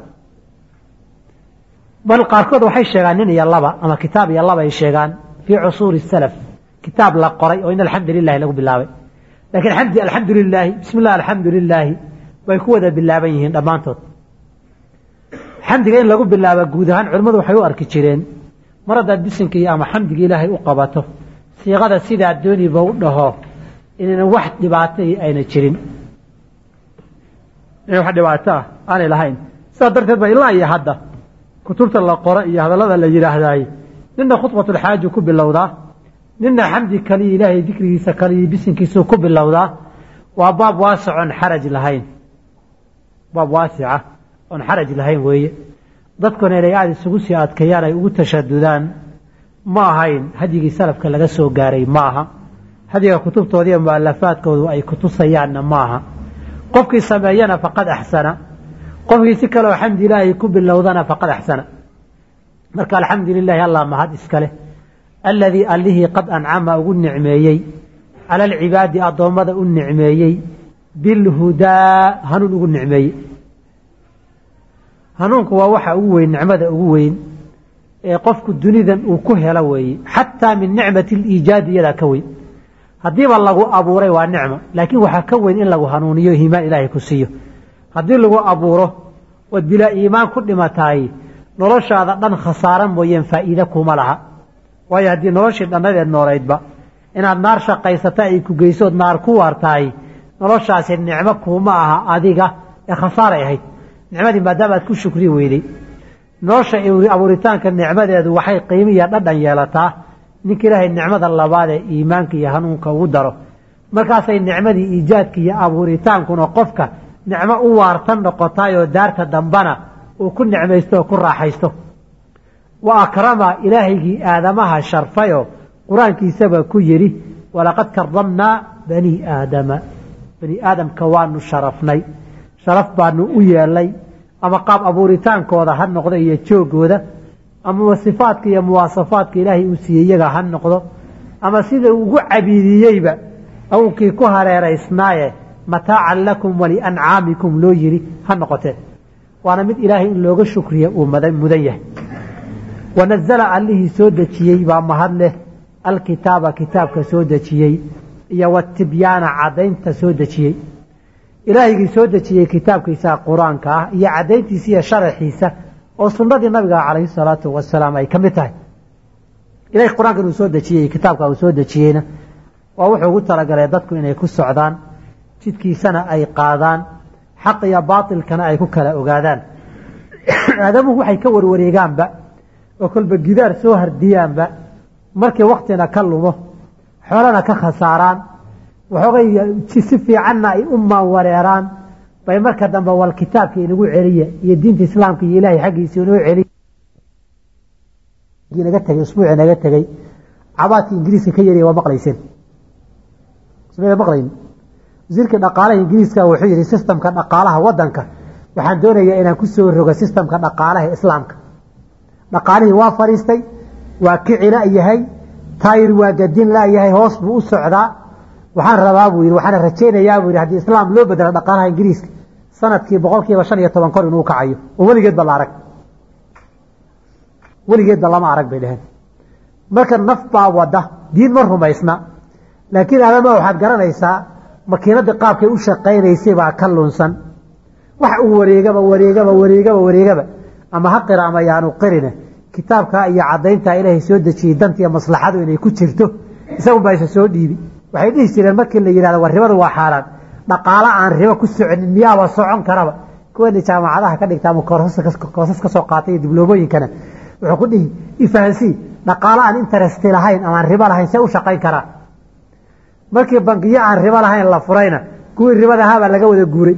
bal qaarkood waxay sheegaan nin iyo laba ama kitaab iyo laba ay sheegaan fii cusuuri salaf kitaab la qoray oo ina alxamdu lilahi lagu bilaabay laakiin xamdi alxamdu lilaahi bismi llah alxamdu lilaahi way ku wada bilaaban yihiin dhammaantood xamdiga in lagu bilaabo guud ahaan culimmadu waxay u arki jireen mar haddaad bisinka iyo ama xamdiga ilaahay u qabato siiqada sidaa dooniba u dhaho inaynan wax dhibaato ayna jirin in wax dhibaato ah aanay lahayn sidaa darteed ba ilaa iyo hadda kutubta la qoro iyo hadallada la yidhaahdaay nina khudbatulxaaji ku bilowdaa nina xamdi kaliya ilaahay dikrigiisa kaliya bisinkiisuu ku bilowdaa waa baab waasic oon xaraj lahayn baab waasica oon xaraj lahayn weeye dadkuna inay aada isugu sii adkeeyaan ay ugu tashadudaan ma ahayn hadyigii salafka laga soo gaaray ma aha hadyiga kutubtooda iyo mualafaadkoodu ay kutusayaanna ma aha qofkii sameeyana faqad axsana qofkii si kaleoo xamdi ilaahay ku bilowdana faqad axsana marka alxamdu lilahi allah mahad iskale alladii allihii qad ancama ugu nicmeeyey cala alcibaadi addoommada u nicmeeyey bilhudaa hanuun ugu nicmeeyey hanuunku waa waxa ugu weyn nicmada ugu weyn ee qofku dunidan uu ku helo weeye xataa min nicmati aliijaadi iyadaa ka weyn haddiiba lagu abuuray waa nicmo laakiin waxaa ka weyn in lagu hanuuniyo iimaan ilaahay ku siiyo haddii lagu abuuro ood bilaa iimaan ku dhimataay noloshaada dhan khasaaro mooyeen faa'iide kuma laha waayo haddii noloshii dhannadeed noolaydba inaad naar shaqaysata ay ku geysood naar ku waartahay noloshaasi nicmo kuuma aha adiga ee khasaaray ahayd nicmadii maadaama aad ku shukri weyday nolosha abuuritaanka nicmadeedu waxay qiimiya dhadhan yeelataa ninka ilaahay nicmada labaad ee iimaanka iyo hanuunka ugu daro markaasay nicmadii iijaadka iyo abuuritaankuna qofka nicmo u waartan noqotaayoo daarta dambana uu ku nicmaysto oo ku raaxaysto wa akrama ilaahaygii aadamaha sharfayoo qur-aankiisaba ku yidhi walaqad karamnaa bani aadama bani aadamka waanu sharafnay sharaf baanu u yeelnay ama qaab abuuritaankooda ha noqdo iyo joogooda ama sifaadka iyo muwaasafaadka ilaahay uu siiyey iyaga ha noqdo ama sida ugu cabiidiyeyba awnkii ku hareeraysnaaye mataacan lakum waliancaamikum loo yidhi ha noqotee waana mid ilaahay in looga shukriya uu mudan yahay wanazala allihii soo dejiyey baa mahad leh alkitaaba kitaabka soo dejiyey iyo watibyaana caddaynta soo dejiyey ilaahigii soo dejiyey kitaabkiisa qur-aanka ah iyo caddayntiisa iyo sharaxiisa oo sunnadii nabiga calayhi salaatu wasalaam ay ka mid tahay ilahay qur-aankan uu soo dejiyey kitaabka uu soo dejiyeyna oo wuxuu ugu talagalay dadku inay ku socdaan jidkiisana ay qaadaan xaq iyo baatilkana ay ku kala ogaadaan aadamuhu waxay ka warwareegaanba oo kolba gidaar soo hardiyaanba markii waqtina ka lumo xoolana ka khasaaraan waxoogay si fiicanna ay u maanwareeraan bay marka dambe wal kitaabka inagu celiya iyo diinta islaamka iyo ilaahay xaggiisa inoo celiya naga tagay usbuuci naga tagay cabaadkii ingiriiska ka yariyay waa maqlayseen isma maqlayn wasiirka dhaqaalaha ingiriiska wuxuu yidhi systemka dhaqaalaha wadanka waxaan doonayaa inaan ku soo rogo systemka dhaqaalaha islaamka dhaqaalihii waa fariistay waa kicila yahay tayr waa gadin la yahay hoos buu u socdaa waxaan rabaa buu yidhi waxaan rajaynayaa buu yidhi haddii islaam loo bedelo dhaqaalaha ingiriiska sanadkii boqolkiiba shan iyo toban kor inuu kacayo oo weligeed ba la arag weligeedba lama arag bay dhaheen marka naf baa wada diin ma rumaysna laakiin adama waxaad garanaysaa makiinada qaabkay u shaqaynaysay baa ka lunsan wax uu wareegaba wareegaba wareegaba wareegaba ama ha qira ama yaanu qirina kitaabka iyo cadaynta ilaahay soo dejiyay danta iyo maslaxadu inay ku jirto isagu baa isa soo dhiibi waxay dhihi jireen markii la yiraahdo war ribadu waa xaaraan dhaqaale aan ribo ku socon miyaaba socon karaba kuwa jaamacadaha ka dhigta ama koosas ka soo qaatay dibloomooyinkana wuxuu ku dhihi ifahansi dhaqaale aan interest lahayn ama ribo lahayn see u shaqayn karaa markii bangiyo aan ribo lahayn la furayna kuwii ribada ahaa baa laga wada guuray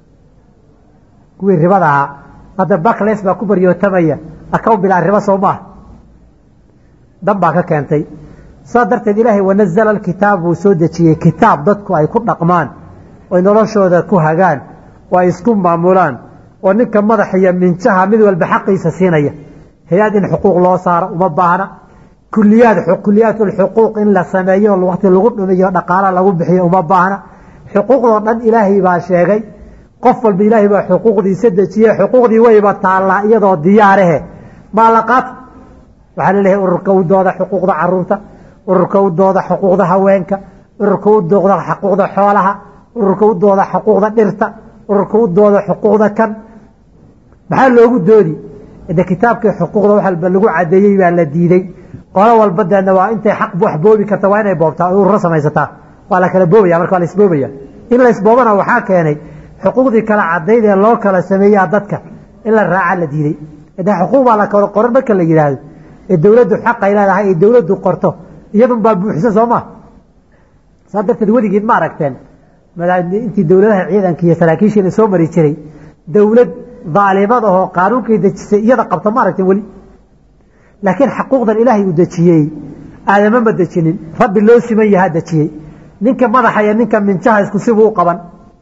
kuwii ribada ahaa hadda Barclays baa ku baryootamaya akaw bilaa ribo soo maaha dan baa ka keentay saa darteed ilaahay wanazala alkitaab wuu soo dejiyey kitaab dadku ay ku dhaqmaan oo noloshooda ku hagaan oo ay isku maamulaan oo ninka madax iyo minjaha mid walba xaqiisa siinaya hay-ad in xuquuq loo saaro uma baahna kuliyaad kuliyaat alxuquuq in la sameeyo waqti lagu dhumiyo dhaqaale lagu bixiyo uma baahna xuquuqdoo dhan ilaahay baa sheegay qof walba ilaahay baa xuquuqdiisa dejiyey xuquuqdii wayba taallaa iyadoo diyaarahe maalaqaad waxaa la leeyahay ururka u dooda xuquuqda caruurta ururka u dooda xuquuqda haweenka ururka u dooda xuquuqda xoolaha ururka u dooda xuquuqda dhirta ururka u dooda xuquuqda kan maxaa loogu doodi ida kitaabkii xuquuqda wax walba lagu cadeeyey baa la diiday qolo walba dana waa intay xaq wax boobi karta waa inay boobtaa urur samaysataa waa la kala boobaya marka la isboobaya in la isboobana waxaa keenay xuquuqdii kala cadeyd ee loo kala sameeyaa dadka in la raaca la diiday ida xuquuq baa la kala qoran marka la yiraahdo ee dawladdu xaq ay leedahay ee dawladdu qorto iyadun baa buuxisa Soomaa sadarteed weligeed ma aragteen intii dawladaha ciidanka iyo saraakiisha soo mari jiray dawlad ظالمات oo qaanuunkii dajisay iyada qabta ma aragteen wali laakiin xuquuqdan ilaahay uu dajiyay aadama ma dajinin rabbi loo siman yahay dajiyay ninka madaxa iyo ninka minjaha isku si uu qaban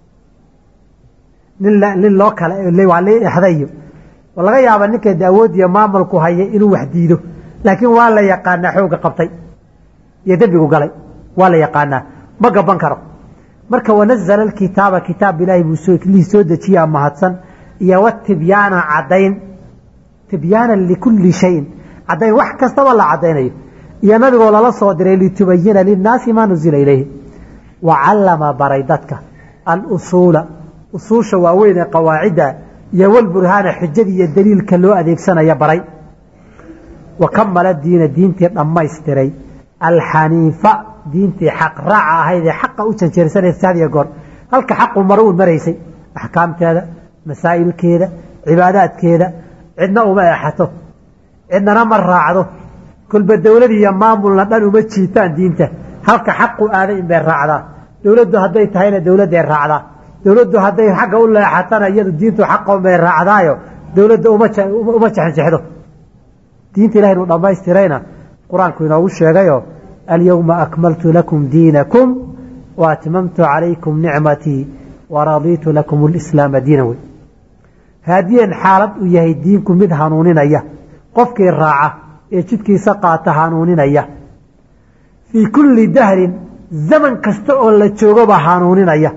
nin loo kala leeyahay hadayo walaga yaaba ninka daawad iyo maamulku hayay inuu wax diido laakiin waa la yaqaan xooga qabtay iyo dambigu galay waa la yaqaan ma gaban karo marka wanazala alkitaaba kitaab ilaahay buu soo dejiyay mahadsan iyo watibyaana cadayn tibyaana likulli shay cadayn wax kasta wala cadaynayo iyo nabiga la soo diray li tubayina linnaasi ma nuzila ilayhi wa allama baridadka al usula ususha waaweyn ee qawaacida iyo wal burhana xujada iyo daliilka loo adeegsanaya baray wa kamala diina diintii dhamaystiray al hanifa diintii xaq raaca ahayd xaq u janjeersanay saadiya goor halka xaq maru maraysay ahkaamteeda مسائل كذا عبادات كذا عندنا وما يحطه عندنا ما راعده كل بالدولة دي يمام ولا دان وما تشيتان دينته هلك حقه هذا إن بالراعده دولته هدي تهينا دولة دي الراعده دولته هدي حقه ولا حتى يد دينته حقه بالراعده دولته وما وما تحجحده دينتي له إنه ما يسترينا القرآن كنا وش يجايو اليوم أكملت لكم دينكم وأتممت عليكم نعمتي ورضيت لكم الإسلام دينا هذه الحالة ويهي دينكم مد هانونين أيه قفك الراعة يجدك سقاط هانونين أيه في كل دهر زمن كستو لتشوغبا هانونين أيه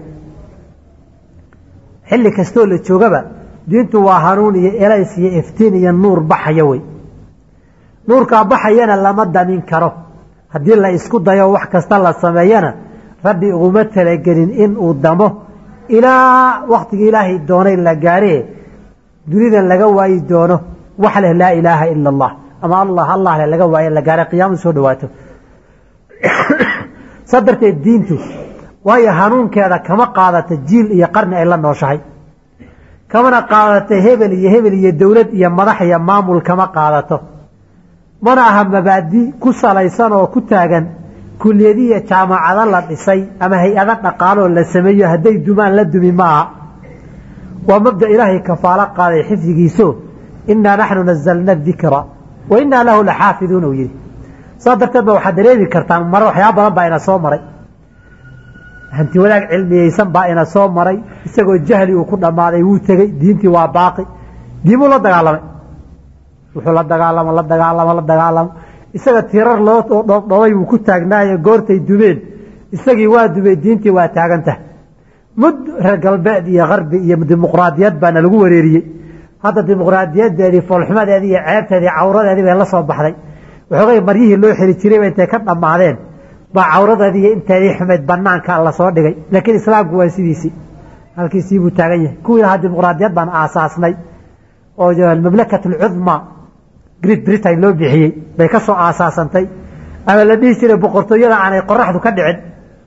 حل كستو لتشوغبا دينتو وهانوني إليس يفتيني النور بحيوي نور كبحيانا لمدى من كره هدي الله يسكد دايا وحكست الله سمايانا ربي أغمت لقرين إن قدامه إلى وقت إلهي الدوني لقاريه دريدا لقوائي الدونه وحله لا إله إلا الله أما الله الله لقوائي لقاريه قيام سودواته صدرت الدينتو وهي هانون كذا كما قادت الجيل يقرن إلا نوشهي كما قادت هبل يهبل يدولة يا مرح يا مامول كما قادته من أهم مبادئ كسر ليسان وكتاجا كل يدي جامع على الله بسي أما هي أذا قالوا للسمية هدي دمان لدم معه ومبدأ إلهي كفالة قال حفظ جيسو إنا نحن نزلنا الذكر وإنا له لحافظون ويري صادق تبا وحدريبي كرتان مرة وحيابا ربا إنا صومري هنتي ولاك علمي يسنبا إنا صومري يساقوا الجهلي وكنا ماذا يوتغي دينتي واباقي ديمو لا دقالما وحو لا دقالما لا دقالما لا دقالما يساقوا تيرار لو ضوي وكتاقنايا قورتي دومين يساقوا وادومي دينتي واتاقنته مد قلبي يا غربي يا ديمقراطيات بان لو وريري هذا الديمقراطيات دي فولحمد هذه عيبت هذه عورة هذه لا soo baxday waxoogay mariyii loo xiri jiray intay ka dhamaadeen ba cawradadii intay xmed banaanka la soo dhigay laakiin islaamku waa sidiisi halkiisii buu taagan yahay kuwii hada dimuqraadiyad baan aasaasnay oo mamlakatul uzma Great Britain loo bixiyay bay ka soo aasaasantay ama la dhigi jiray boqortooyada aanay qorraxdu ka dhicin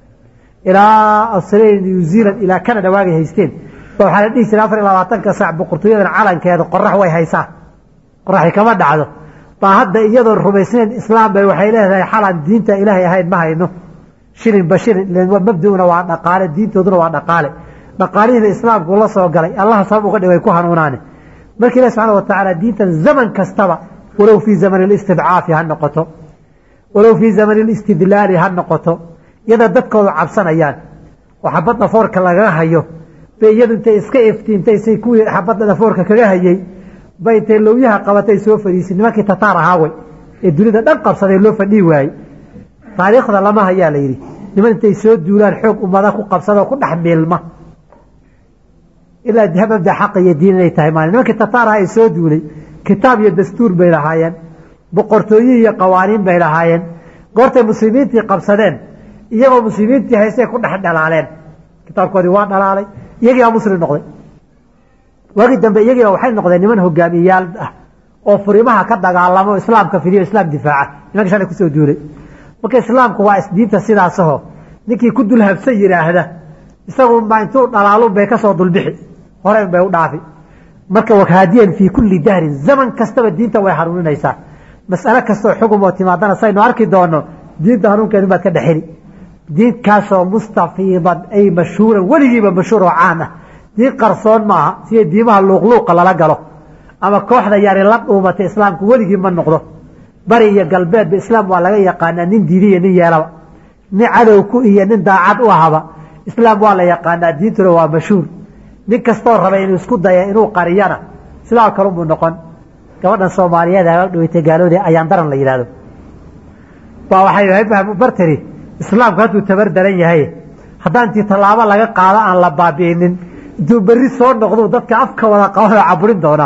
ilaa Australia New Zealand ilaa Canada waagay haysteen waxaa la dhigi jiray afar iyo labaatan ka saac boqortooyada calankeeda qorrax way haysaa qorraxi kama dhacdo baa hadda iyadoo rumaysneen islaam bay waxay leedahay xalan diinta ilaahay ahayd ma hayno shirin bashirin mabduuna waa dhaqaale diintooduna waa dhaqaale dhaqaalihiina islaamku la soo galay allah sabab uga dhigay ku hanuunaane markii ilaahay subhanahu wa ta'ala diintan zaman kastaba walow fi zaman al-istid'aaf ha noqoto walow fi zaman al-istidlaal ha noqoto yada dadkooda cabsanayaan waxa badda foorka laga hayo bayadu intay iska iftiintay say ku xabadda foorka kaga hayay bay teelowyaha qabatay soo fariisin nimankii tataar ahaaway ee dunida dhan qabsaday loo fadhii waayay taariikhda lama hayaa la yiri niman intay soo duulaan xoog ummada ku qabsado ku dhaxmeelma ilaa dhabada xaq iyo diin ay tahay maalin nimankii tataar ay soo duulay kitaab iyo dastuur bay lahaayeen boqortooyo iyo qawaaniin bay lahaayeen goortay muslimiintii qabsadeen iyagoo muslimiintii haysay ku dhax dhalaaleen kitaabkoodii waa dhalaalay iyagii muslim noqday wagi dambe iyagii waxay noqdeen niman hogaamiyaal ah oo furimaha ka dagaalamo islaamka fidiyo islaam difaaca nimanka shalay ku soo duulay marka islaamku waa isdiinta sidaas ah ninkii ku dul habsan yiraahda isagu ma intuu dhalaalo bay ka soo dulbixi hore bay u dhaafi marka wakaadiyan fi kulli dahr zaman kastaba diinta way haruuninaysaa mas'ala kastoo xukum oo timaadana sayno arki doono diinta haruunkeedu baad ka dhaxiri diin kaasoo mustafiidan ay mashhuuran waligiiba mashhuur oo caan ah diin qarsoon maaha sida diimaha luuqluuqa lala galo ama kooxda yari la dhuumatay islaamku waligii ma noqdo bari iyo galbeed islaam waa laga yaqaanaa nin diidiye nin yeelaba nin cadow ku iyo nin daacad u ahaba islaam waa la yaqaanaa diintuna waa mashhuur nin kastoo rabay inuu isku daya inuu qariyana sidaa kale uu noqon gabadhan Soomaaliyeed ee dhaweytay gaalowday ayaan daran la yiraahdo waa waxay fahmo bartari islaamku haduu tabar daran yahay haddaan tii talaabo laga qaado aan la baabiinin intuu bari soo noqdo dadka afka wada qawada caburin doona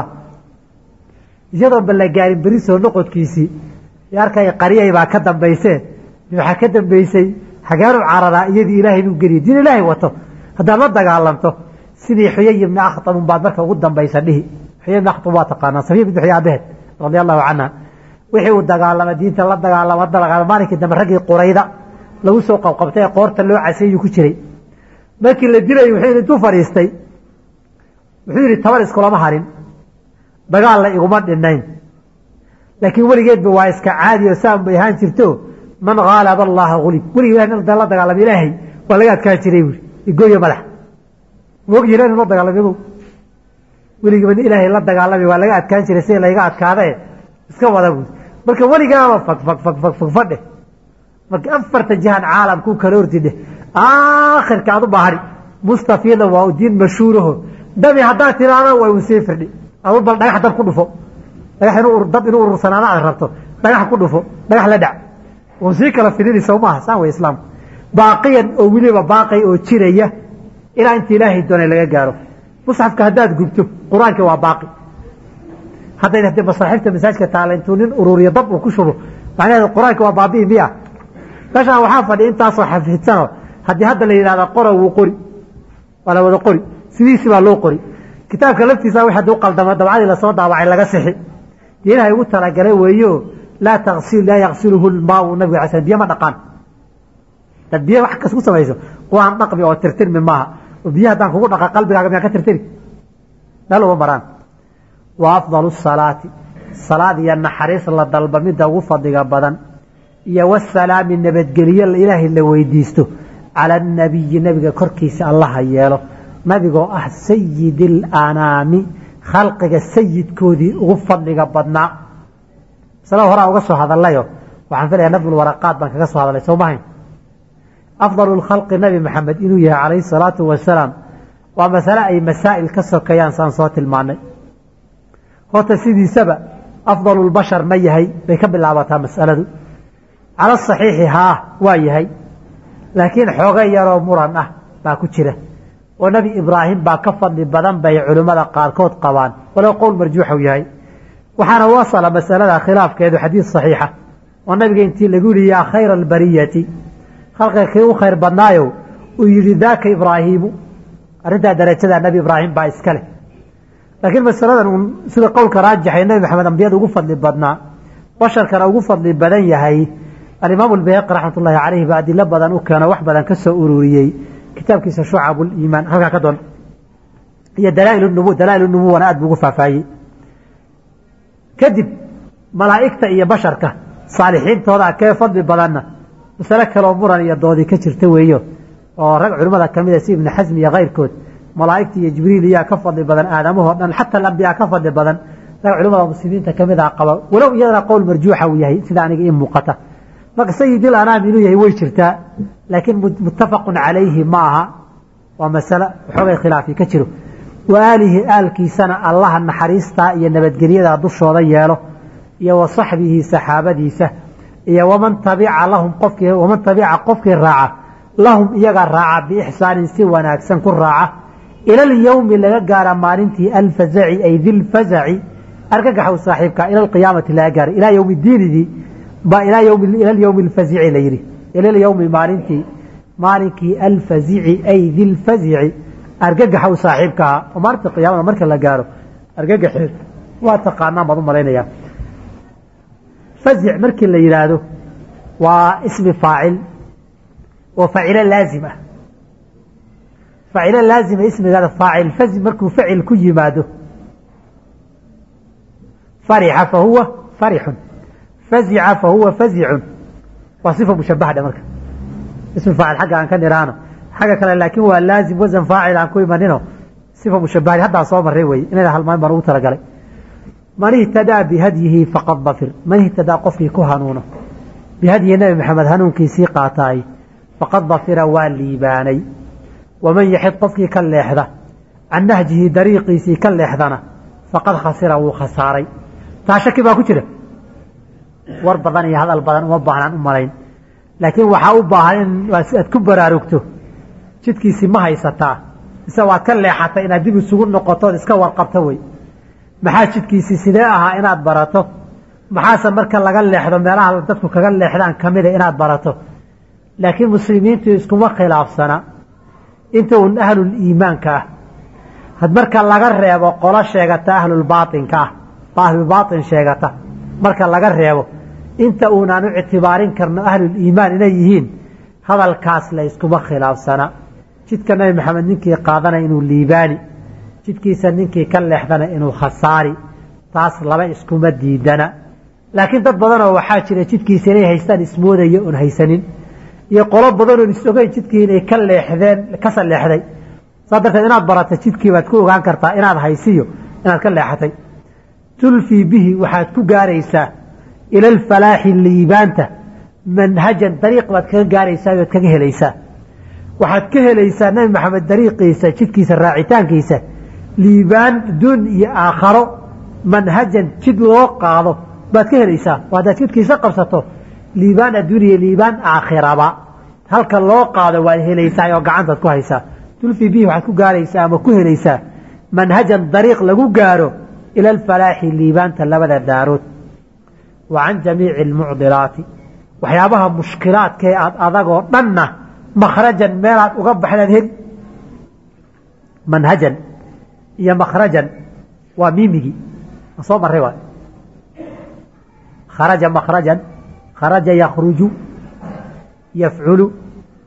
iyadoo balla gaarin bari soo noqodkiisii yarkay qariyay baa ka dambaysay waxa ka dambaysay xagaaro carada iyadii ilaahay inuu gariyo diin ilaahay wato haddaan la dagaalanto sidii xuyay ibn akhtab baad marka ugu dambaysa dhihi xuyay ibn akhtab waa taqaana safiib ibn xiyaabeed radiyallahu anha wixii uu dagaalamay diinta la dagaalamay dagaalamay maalintii dambe ragii qurayda lagu soo qabqabtay qoorta loo caseeyay ku jiray markii la dilay wuxuu intuu fariistay wuxuu yiri tabar isku lama harin dagaal la iguma dhinayn laakiin waligeedba waa iska caadi oo saan bay ahaan jirto man ghalaba allah ghulib wali ilaahay la dagaalamay ilaahay waa laga adkaa jiray igooyo madax wog yiraan la dagaalamay waligeedba ilaahay la dagaalamay waa laga adkaan jiray si laga adkaaday iska wada marka waligaaba fag fag fag fag fadhe marka afarta jahan caalamku kala ordide aakhirka aad u baahri mustafiida waa diin mashhuuraho dabi hadaa tiraana way u sii firdhi adu bal dhagax dab ku dhufo dhagax inuu dab inuu urursanaana aad rabto dhagax ku dhufo dhagax la dhac oo si kala fidini Soomaha saan way islaam baaqiyan oo wiliba baaqay oo jiraya ila inta ilaahay doonay laga gaaro musxafka hadaad gubto quraanka waa baaqi haday hadii masaxifta masaajka taalantuu nin ururiyo dab uu ku shubo macnaheedu quraanka waa baabiin biya kashan waxa fadhi intaas oo xafiidsano hadii hadda la yiraahdo qoro uu qori wala wada qori sidiisi baa loo qori kitaabka laftiisa waxa uu qaldama dabacadi la soo daawacay laga sixi ilaahay uu talagalay weeyo la taghsil la yaghsiluhu al-maa nabi asan biyama dhaqan dad biyo wax kas ku samayso quraan dhaqbi oo tirtirmi maaha biyo haddaan kugu dhaqa qalbigaaga miyaa ka tirtiri dal uma maraan wa afdalu salaati salaad iyo naxariis la dalba midda ugu fadliga badan iyo wasalaami nabadgeliyo ilaahay la weydiisto cala annabiyi nabiga korkiisa allaha yeelo nabigoo ah sayidi alanaami khalqiga sayidkoodii ugu fadliga badnaa masalada horaa uga soo hadallayo waxaan filayaa nadbul waraqaad baan kaga soo hadalay soo mahayn afdalu lkhalqi nabi maxamed inuu yahay calayhi salaatu wasalaam waa masale ay masaa'il ka sokayaan saan soo tilmaanay horta sidiisaba afdalu lbashar ma yahay bay ka bilaabataa mas'aladu cala saxiixi haa waa yahay laakiin xooga yaroo muran ah baa ku jira oo nebi ibraahim baa ka fadli badan bay culimmada qaarkood qabaan walow qowl marjuuxu yahay waxaana wasala masalada khilaafkeedu xadiis saxiixa oo nabiga intii lagu yihi yaa khayra albariyati khalqiga kii u khayr badnaayo uu yidhi daaka ibraahiimu arrintaa darajada nebi ibraahim baa iska leh laakiin masaladan uun sida qowlka raajixa ee nebi maxamed ambiyada ugu fadli badnaa basharkana ugu fadli badan yahay alimaamu albayhaqi raxmat ullaahi caleyhi baa adilo badan u keeno wax badan ka soo ururiyey kitaabkiisa shucab liimaan halkaa ka doon iyo dalaail nubu dalaail nubuwana aad buu ugu faahfaahiyey kadib malaa'igta iyo basharka saalixiintooda kee fadli badanna masale kaloo muran iyo doodii ka jirta weeyo oo rag culimmada ka mida si ibni xasm iyo kayrkood malaa'igta iyo jibriil iyaa ka fadli badan aadamahoo dhan xata alambiyaa ka fadli badan rag culimmada muslimiinta ka mid a qaba walow iyadana qowl marjuuxa uu yahay sida aniga ii muuqata marka sayidil anaam inuu yahay way jirtaa laakiin muttafaqun calayhi ma aha waa masale waxoogay khilaafi ka jiro wa aalihi aalkiisana allaha naxariistaa iyo nabadgelyadaa dushooda yeelo iyo wa saxbihi saxaabadiisa iyo waman tabica lahum qofkii waman tabica qofkii raaca lahum iyaga raaca biixsaanin si wanaagsan ku raaca ila alyawmi laga gaara maalintii alfazaci ay dilfazaci argagaxow saaxiibka ila alqiyaamati laga gaara ilaa yowmi diinidii baa ilaa yowmi ila alyawmi alfazici la yidhi ila alyawmi maalintii maalinkii alfazici ay dilfazici argagaxa u saaxiibkaa oo maalinta qiyaamada marka la gaaro argagaxeed waa taqaanaan baad u malaynayaa fazic markii la yidhaahdo waa ismi faacil oo faacilo laazim ah faacilo laazima ismigaada faacil fazic markuu facil ku yimaado farixa fahuwa farixun fazica fahuwa fazicun waa sifa mushabahadha marka ismi faacil xagga aan ka niraano xagga kale laakiin waa laazim wasan faacil aan ku imanino sifa mushabahadi haddaa soo maray weye inayna halmaan baan ugu talagalay man ihtadaa bihadyihi faqad dafir man ihtadaa qofkii ku hanuuno bihadyihi nebi maxamed hanuunkiisii qaataay faqad dafira waa liibaanay waman yaxid qofkii ka leexda can nahjihi dariiqiisii ka leexdana faqad khasira wuu khasaaray taa shaki baa ku jira war badan iyo hadal badan uma baahnaan u malayn laakiin waxaa u baahan in aad ku baraarugto jidkiisii ma haysataa mise waad ka leexatay inaad dib isugu noqotood iska warqabto wey maxaa jidkiisii sidee ahaa inaad barato maxaase marka laga leexdo meelaha dadku kaga leexdaan kamida inaad barato laakiin muslimiintu iskuma khilaafsana inta uun ahluliimaanka ah had marka laga reebo qolo sheegata ahlulbaainka ah ahlulbaain sheegata marka laga reebo inta uunaan u ictibaarin karno ahluliimaan inay yihiin hadalkaas la iskuma khilaafsana jidka nabi maxamed ninkii qaadana inuu liibaani jidkiisa ninkii ka leexdana inuu khasaari taas laba iskuma diidana laakiin dad badanoo waxaa jira jidkiisa inay haystaan ismoodaya oon haysanin iyo qolo badanoon is-ogeyn jidkii inay ka leexdeen kasa leexday saa darteed inaad barato jidkii baad ku ogaan kartaa inaad haysiyo inaad ka leexatay tulfii bihi waxaad ku gaaraysaa ila alfalaaxi liibaanta manhajan dariiq baad kaga gaaraysaa oad kaga helaysaa waxaad ka helaysaa nebi maxamed dariiqiisa jidkiisa raacitaankiisa liibaan duun iyo aakharo manhajan jid loo qaado baad ka helaysaa oo haddaad jidkiisa qabsato liibaan adduuniya liibaan aakhiraba halka loo qaado waad helaysaa oo gacantaad ku haysaa tulfi bihi waxaad ku gaaraysaa ama ku helaysaa manhajan dariiq lagu gaaro ila alfalaaxi liibaanta labada daarood wa can jamiici almucdilaati waxyaabaha mushkilaadka ee aad adagoo dhanna makhrajan meelaad uga baxdaad heli manhajan iyo makhrajan waa miimigii ma soo marray waay kharaja makhrajan kharaja yakhruju yafculu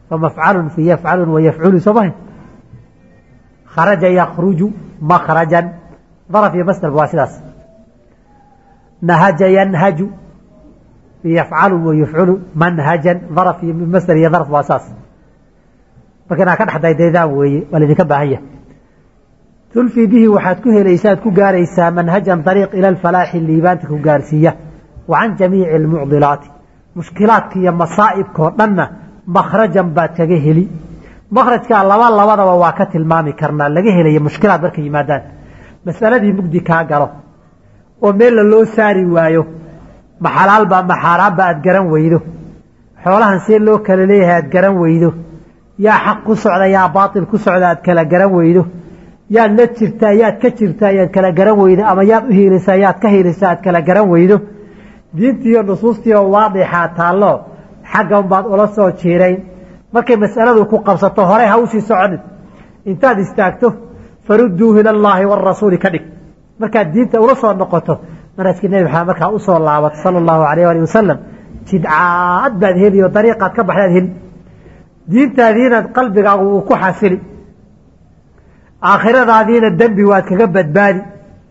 famafcalun fi yafcalun wayafculu somaha kharaja yakruju makhrajan daraf iyo masdar waa sidaas nahaja yanhaju fi yafcalu wayafculu manhajan daraf iyo masdar iyo daraf waa saas marka inaa ka dhexdaydaydaan weeye waa laydinka baahan yahay tulfii bihi waxaad ku helaysaa ad ku gaaraysaa manhajan dariiq ila alfalaaxi liibaanta ku gaarsiiya wa can jamiici almucdilaati mushkilaadka iyo masaa'ibka oo dhanna makhrajan baad kaga heli makhrajkaa laba labadaba waa ka tilmaami karnaa laga helaya mushkilaad markay yimaadaan masaladii mugdi kaa galo oo meella loo saari waayo ma xalaalba ma xaaraanba aad garan weydo xoolahan see loo kala leeyahay aad garan weydo yaa xaq ku socda yaa baatil ku socda aad kala garan weydo yaad la jirtaa yaad ka jirtaa yaad kala garan weydo ama yaad u hiilaysaa yaad ka hiilaysaa aad kala garan weydo diintii iyo nusuustii oo waadixaa taallo xaggan baad ula soo jiirayn markay mas'aladu ku qabsato horey ha usii soconin intaad istaagto farudduuhu ila allaahi waarasuuli ka dhig markaad diinta ula soo noqoto manhajkii nebi maxamed markaa usoo laabato sala allahu alayh alih wasalam jidcaad baad heli oo dariiqaad ka baxdaad heli diintaadiinaad qalbigaagu uu ku xasili aakhiradaadiina dembi waad kaga badbaadi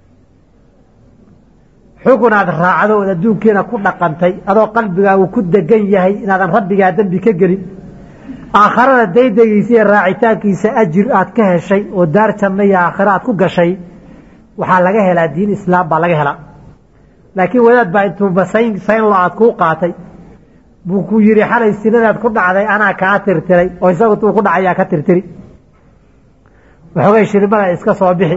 xugun aad raacdo ood adduunkiina ku dhaqantay adoo qalbigaagu ku degan yahay inaadan rabbigaa dembi ka gelin aakharada daydagiisa iyo raacitaankiisa ajir aad ka heshay oo daar janno iyo aakhiro aad ku gashay waxaa laga helaa diin islaam baa laga helaa laakiin wadaad baa intuu masayn saynlo aad kuu qaatay buu ku yidhi xalay sinadaad ku dhacday anaa kaa tirtiray oo isagu tuu ku dhacayaa ka tirtiri waxoogay shirimada iska soo bixi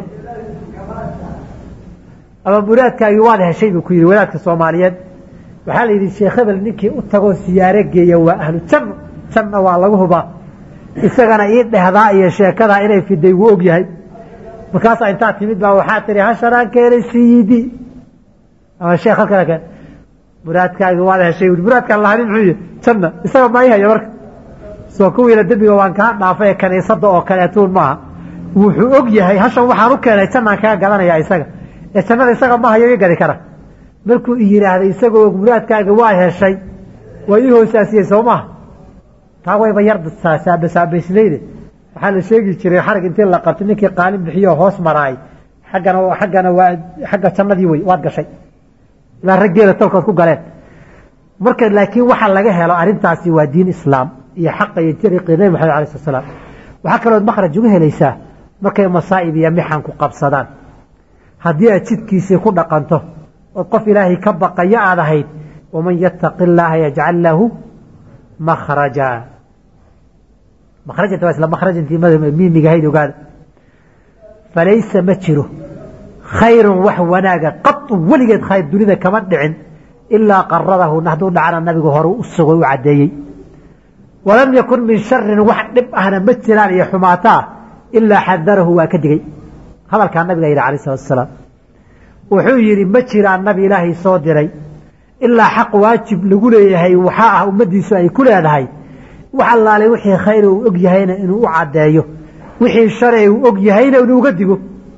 ama muraadkaagii waad heshay buu ku yidhi wadaadka soomaaliyeed waxaa la yidhi sheekh hebel ninkii u tagoo siyaaro geeya waa ahlu janno janna waa lagu hubaa isagana ii dhehdaa iyo sheekadaa inay fiday wuu og yahay markaasaa intaa timid baa waxaa tihi hashanaan keenay sayidi ama sheekh halkana keen muraadkaagii waad heshay muraadkaan lahanin muxuu yihi janna isaga ma ii haya marka soo kuwiina dembiga waan kaa dhaafay ee kaniisada oo kaleetuun maaha wuxuu og yahay hashan waxaan u keenay jannaan kaga gadanayaa isaga ee jannada isaga ma hayo ii gadi kara markuu i yidhaahday isagoo muraadkaaga waa heshay waa ii hoosaasiyey soo maha taa wayba yar saabaysnayde waxaa la sheegi jiray xarig intii la qabtay ninkii qaalin bixiyo hoos maraay xaggana xaggana waa xagga jannadii wey waad gashay ilaa raggeeda tolkood ku galeen marka laakiin waxa laga helo arrintaasi waa diin islaam iyo xaqa iyo jariiqii nabi maxamed alayh slat slaam waxaa kalood makhraj uga helaysaa markay masaa'ib iyo mixan ku qabsadaan haddii aad jidkiisii ku dhaqanto ood qof ilaahay ka baqaya aad ahayd waman yattaqi illaaha yajcal lahu makhraja makhrajanta waa isla makhrajantii miimigahayd ogaada falaysa ma jiro khayrun wax wanaaga qatu weligeed khayr dunida kama dhicin ilaa qaradahu hadduu dhacana nabigu hore u sugo u caddeeyey walam yakun min sharin wax dhib ahna ma jiraan iyo xumaataa ilaa xadarahu waa ka digay hadalkaa nabiga yidhi alayh salatu asalaam wuxuu yidhi ma jiraan nabi ilaahay soo diray ilaa xaq waajib lagu leeyahay waxaa ah ummaddiisu ay ku leedahay wax allaale wixii khayr uu og yahayna inuu u caddeeyo wixii sharci uu og yahayna inuu uga digo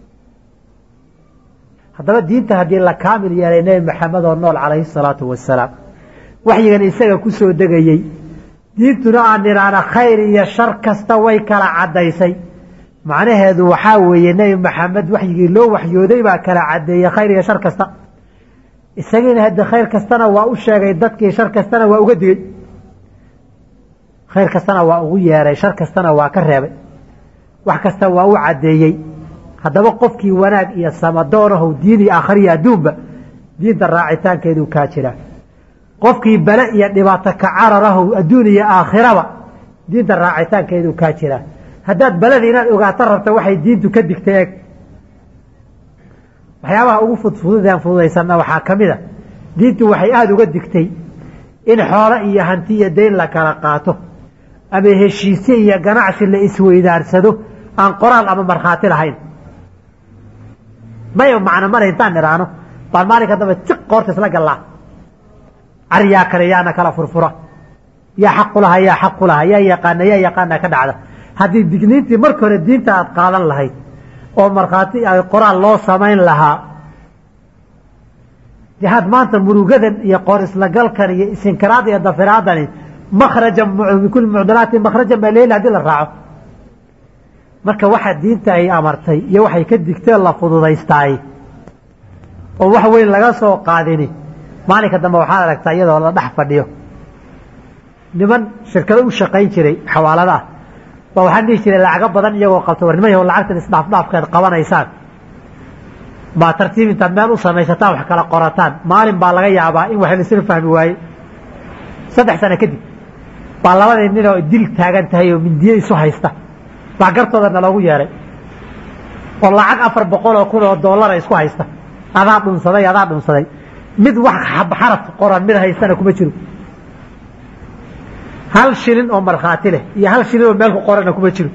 haddaba diinta haddii la kaamil yeelay nebi maxamed oo nool calayhi salaatu wasalaam waxyigan isaga ku soo degayey diintuna aan nidhaana khayr iyo shar kasta way kala caddaysay macnaheedu waxaa weeye nebi maxamed waxyigii loo waxyooday baa kala caddeeyey khayr iyo shar kasta isagiina hadde khayr kastana waa u sheegay dadkii shar kastana waa uga digey khayr kastana waa ugu yeeray shar kastana waa ka reebay wax kasta waa u caddeeyey haddaba qofkii wanaag iyo samadoonahow diin iyo aakhiriyo adduunba diinta raacitaankeeduu kaa jiraa qofkii bale iyo dhibaato ka cararahow adduun iyo aakhiraba diinta raacitaankeeduu kaa jiraa haddaad balada inaad ogaato rabta waxay diintu ka digtay eeg waxyaabaha ugu fudfududeen fududaysanna waxaa ka mid a diintu waxay aada uga digtay in xoolo iyo hanti iyo dayn la kala qaato ama heshiise iyo ganacsi la isweydaarsado aan qoraal ama markhaati lahayn may macno male intaan nidhaano baan maalinka dambe jiq qoorta isla gallaa cariyaa kale yaana kala furfura yaa xaqulaha yaa xaqulaha yaa yaqaana yaa yaqaana ka dhacda haddii digniintii marka hore diinta aad qaadan lahayd oo markhaati ay qoraal loo samayn lahaa jihaad maanta murugadan iyo qoor islagalkan iyo isinkiraad iyo dafiraadani makhrajan bikuli mucdalaati makhrajan baa leeli haddii la raaco marka waxa diinta ay amartay iyo waxay ka digteen la fududaystaay oo wax weyn laga soo qaadini maalinka dambe waxaad aragtaa iyadoo la dhex fadhiyo niman shirkado u shaqayn jiray xawaalada ah baa waxaan dhihi jiray lacago badan iyagoo qabto war niman yahow lacagtan isdhaafdhaafkeed qabanaysaan baa tartiib intaad meel u samaysataan wax kala qorataan maalin baa laga yaabaa in wax laisla fahmi waaye saddex sano kadib baa labadii nin oo dil taagan tahay oo mindiye isu haysta baa gartooda naloogu yeeray oo lacag afar boqol oo kun oo dollara isku haysta adaa dhunsaday adaa dhunsaday mid wax xaraf qoran mid haystana kuma jiro hal shilin oo markhaati leh iyo hal shilin oo meel ku qorana kuma jiro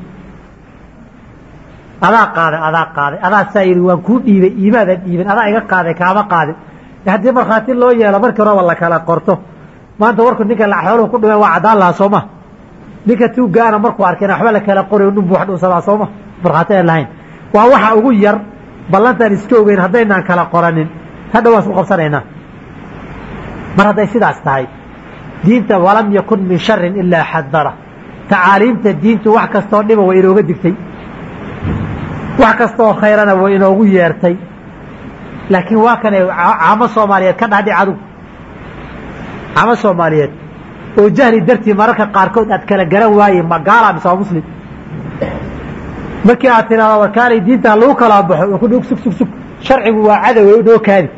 adaa qaaday adaa qaaday adaa saa yidhi waan kuu dhiibay iimaadan dhiiban adaa iga qaaday kaama qaadin haddii markhaati loo yeelo markii horeba la kala qorto maanta warku ninka xooluhu ku dhumeen waa caddaan lahaa sooma ninka tuugaana markuu arkeen waxba la kala qoray dhunbu wax dhunsadaa sooma markhaati aan lahayn waa waxa ugu yar ballantaan iska ogeyn haddaynaan kala qoranin hadha waan isku qabsanaynaa mar hadday sidaas tahay diinta walam yakun min sharin ilaa xadara tacaaliimta diintu wax kastoo dhiba way inooga digtay wax kastaoo khayrana way inoogu yeertay laakiin waa kane caamo soomaaliyeed ka dhaadhic adugu caamo soomaaliyeed oo jahli dartii mararka qaarkood aad kala garan waaye ma gaala mise waa muslim markii aad tidhahdo warkaalay diinta lagu kala baxo oo ku dhog sug sug sug sharcigu waa cadowe u dhoo kaadi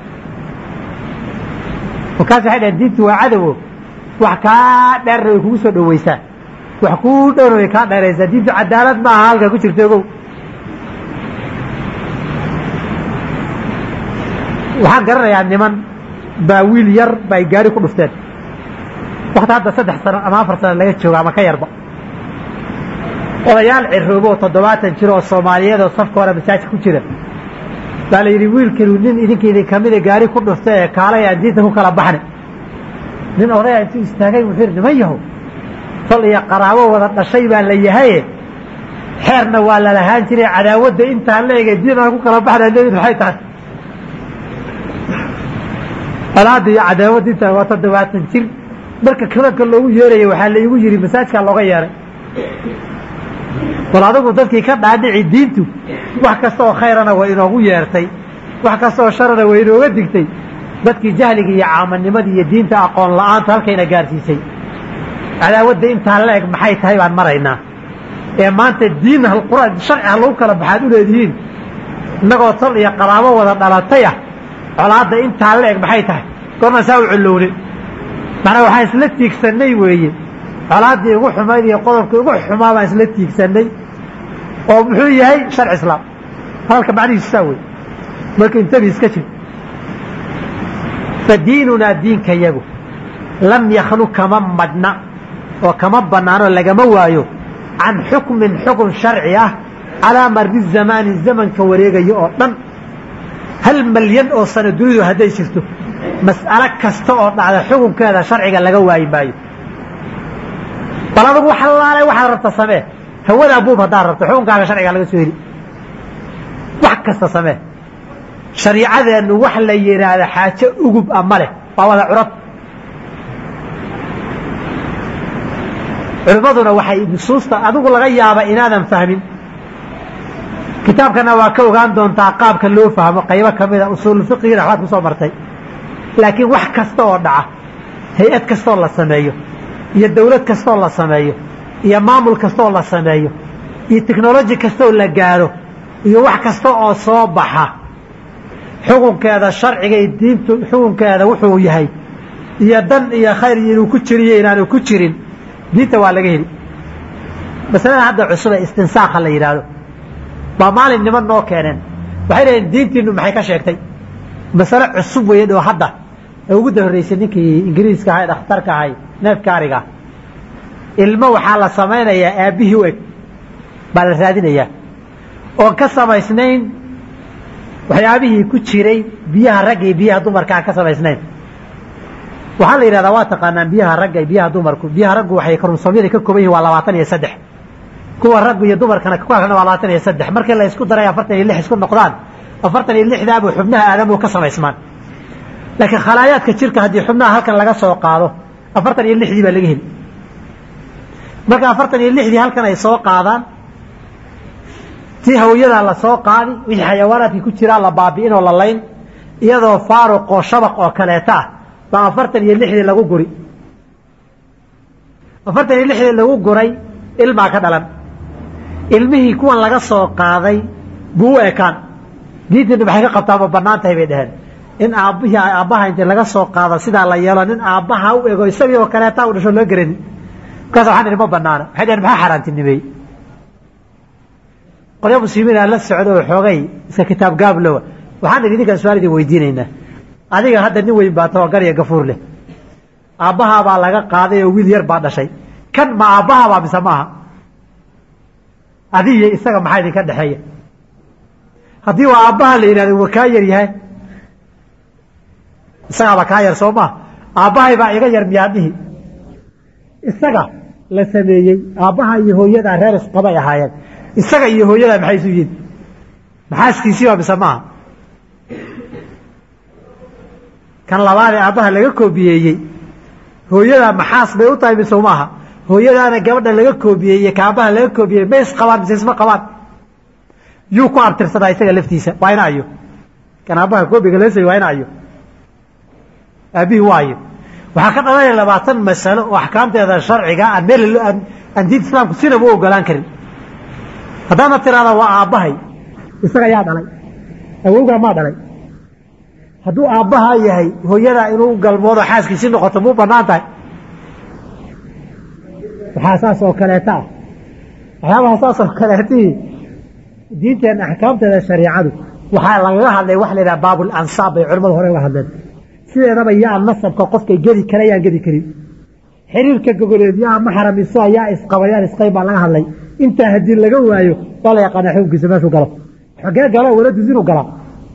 markaas waxay dhahen diintu waa cadowo wax kaa dheerna way kugu soo dhoweysaa wax kuu dhowna way kaa dheeraysaa diintu cadaalad ma aha halkaa ku jirto ogow waxaan garanayaa niman baa wiil yar bay gaari ku dhufteen wakti hadda saddex sano ama afar sano laga jooga ama ka yarba odayaal ciroobo oo toddobaatan jiro oo soomaaliyeed oo safka hore masaajid ku jira baa la yidhi wiilkanu nin idinka idin kamida gaari ku dhufta ee kaalay aan diinta ku kala baxnay nin odaya intuu istaagay wuxuu yidhi niman yahow tol iyo qaraabo wada dhashay baa la yahaye xeerna waa la lahaan jiray cadaawadda intaa la ege diin aan ku kala baxnay leeyihin maxay tahay alaada iyo cadaawadda intaa waa toddobaatan jir marka kalanka loogu yeeraya waxaa la igu yidhi masaajkaa looga yeeray bal adigu dadkii ka dhaadhici diintu wax kasta oo khayrana way inoogu yeertay wax kasta oo sharana way inooga digtay dadkii jahliga iyo caamanimadii iyo diinta aqoon la-aanta halkayna gaarsiisay cadaawadda intaa la eg maxay tahay baan maraynaa ee maanta diin quraan sharci ha lagu kala baxaad u leedihiin innagoo tol iyo qaraabo wada dhalatay ah colaadda intaa la eg maxay tahay goornaan saa u colowne macnaa waxaan isla tiigsanay weeye colaaddii ugu xumayd iyo qodobkii ugu xumaa baan isla tiigsanay oo muxuu yahay sharci islaam hadalka macnihiisu saa wey marka intabi iska jir fa diinunaa diinka yagu lam yakhlu kama madhna oo kama bannaanoo lagama waayo can xukmin xukun sharci ah calaa marri zamaani zamanka wareegaya oo dhan hal malyan oo sano dunidu hadday jirto mas'alo kasta oo dhacda xukunkeeda sharciga laga waayi maayo bal adigu wax allaalay waxaad rabta samee hawada buub haddaad rabto xukunkaaga sharciga laga soo heli wax kasta samee shariicadeennu wax la yidhaahda xaajo ugub a ma leh waa wada curad culimmaduna waxay nusuusta adigu laga yaaba inaadan fahmin kitaabkana waa ka ogaan doontaa qaabka loo fahmo qaybo ka mida usuululfiqigina waxbaad ku soo martay laakiin wax kasta oo dhaca hay-ad kastaoo la sameeyo iyo dawlad kastaoo la sameeyo iyo maamul kastaoo la sameeyo iyo technology kastaoo la gaaro iyo wax kasta oo soo baxa xukunkeeda sharcigay diintu xukunkeeda wuxuu yahay iyo dan iyo khayr inuu ku jiriyo inaanu ku jirin diinta waa laga heli masalada hadda cusub ee istinsaakha la yidhaahdo baa maalin niman noo keeneen waxay dhaheen diintiinu maxay ka sheegtay masale cusub weeye oo hadda ee ugu horreysay ninkii ingiriiska ahay dhakhtarka ahay neefka ariga ilmo waxaa la samaynayaa aabbihii u eg baa la raadinayaa oon ka samaysnayn waxyaabihii ku jiray biyaha ragga iyo biyaha dumarka aan ka samaysnayn waxaa la yidhahdaa waa taqaanaan biyaha ragga iyo biyaha dumarku biyaha raggu waxay kromosoomyada ka kooban yihin waa labaatan iyo saddex kuwa raggu iyo dumarkana kuwa kalena waa labaatan iyo saddex markii la isku daray afartan iyo lix isku noqdaan afartan iyo lixdaabuu xubnaha aadamuhu ka samaysmaan laakiin khalaayaadka jirka haddii xubnaha halkan laga soo qaado afartan iyo lixdii baa laga heli marka afartan iyo lixdii halkan ay soo qaadaan tii hawyadaa la soo qaadi wixii xayawaanaadkii ku jiraa la baabi'in oo la layn iyadoo faaruq oo shabaq oo kaleeta ah baa afartan iyo lixdii lagu guri afartan iyo lixdii lagu guray ilmaa ka dhalan ilmihii kuwan laga soo qaaday buu u ekaan diinteenu maxay ka qabtaa ma bannaan tahay bay dhaheen in aabbihii aabbaha intii laga soo qaado sidaa la yeelo nin aabbaha u ego isagii oo kaleeta u dhasho loo garani markaas waxaan idhi ma banaana waxay dhaheen maxaa xaaraantinimeeyey qolyo muslimiin aan la socdo oo xoogay iska kitaab gaablowa waxaan idhi idinkaan su-aal idin weydiinaynaa adiga hadda nin weyn baa tabagar iyo gafuur leh aabbahaa baa laga qaaday oo wiil yar baa dhashay kan ma aabbaha baa mise maaha adiga isaga maxaa idinka dhexeeya haddii waa aabbaha la yidhahdo waa kaa yar yahay isagaaba kaa yar soo maa aabbahay baa iga yar miyaadhihi isaga la sameeyey aabbaha iyo hooyadaa reer isqabay ahaayeen isaga iyo hooyadaa maxay isu yihin maxaaskiisiiba mise maaha kan labaadee aabbaha laga koobiyeeyey hooyadaa maxaas bay u tahay mise maaha hooyadaana gabadha laga koobiyeeyey ka aabbaha laga koobiyey ma isqabaan mise isma qabaan yuu ku abtirsadaa isaga laftiisa waa ina ayo kan aabbaha koobiga laga sameey waa ina ayo aabihii waayo waxaa ka dhalanaya labaatan masalo oo axkaamteeda sharciga aan meel aan diinta islaamku sinaba u ogolaan karin haddaadna tiraada waa aabbahay isaga yaa dhalay awowgaa maa dhalay hadduu aabbahaa yahay hooyadaa inuu galmoodo xaaskiisi noqoto muu banaan tahay waxaa saas oo kaleeta ah waxyaabaha saas oo kaleetii diinteena axkaamteeda shariicadu waxaa lagaga hadlay waxa la yidhaha baabul ansaab bay culimmadu hore uga hadleen sideedaba yaa nasabka qofkay gedi kara yaan gedi karin xiriirka gogoleed yaa maxram isu yaa isqabayaan isqay baa laga hadlay intaa haddii laga waayo waa la yaqaana xukunkiisa meeshuu galo xogee galo waladu inuu galaa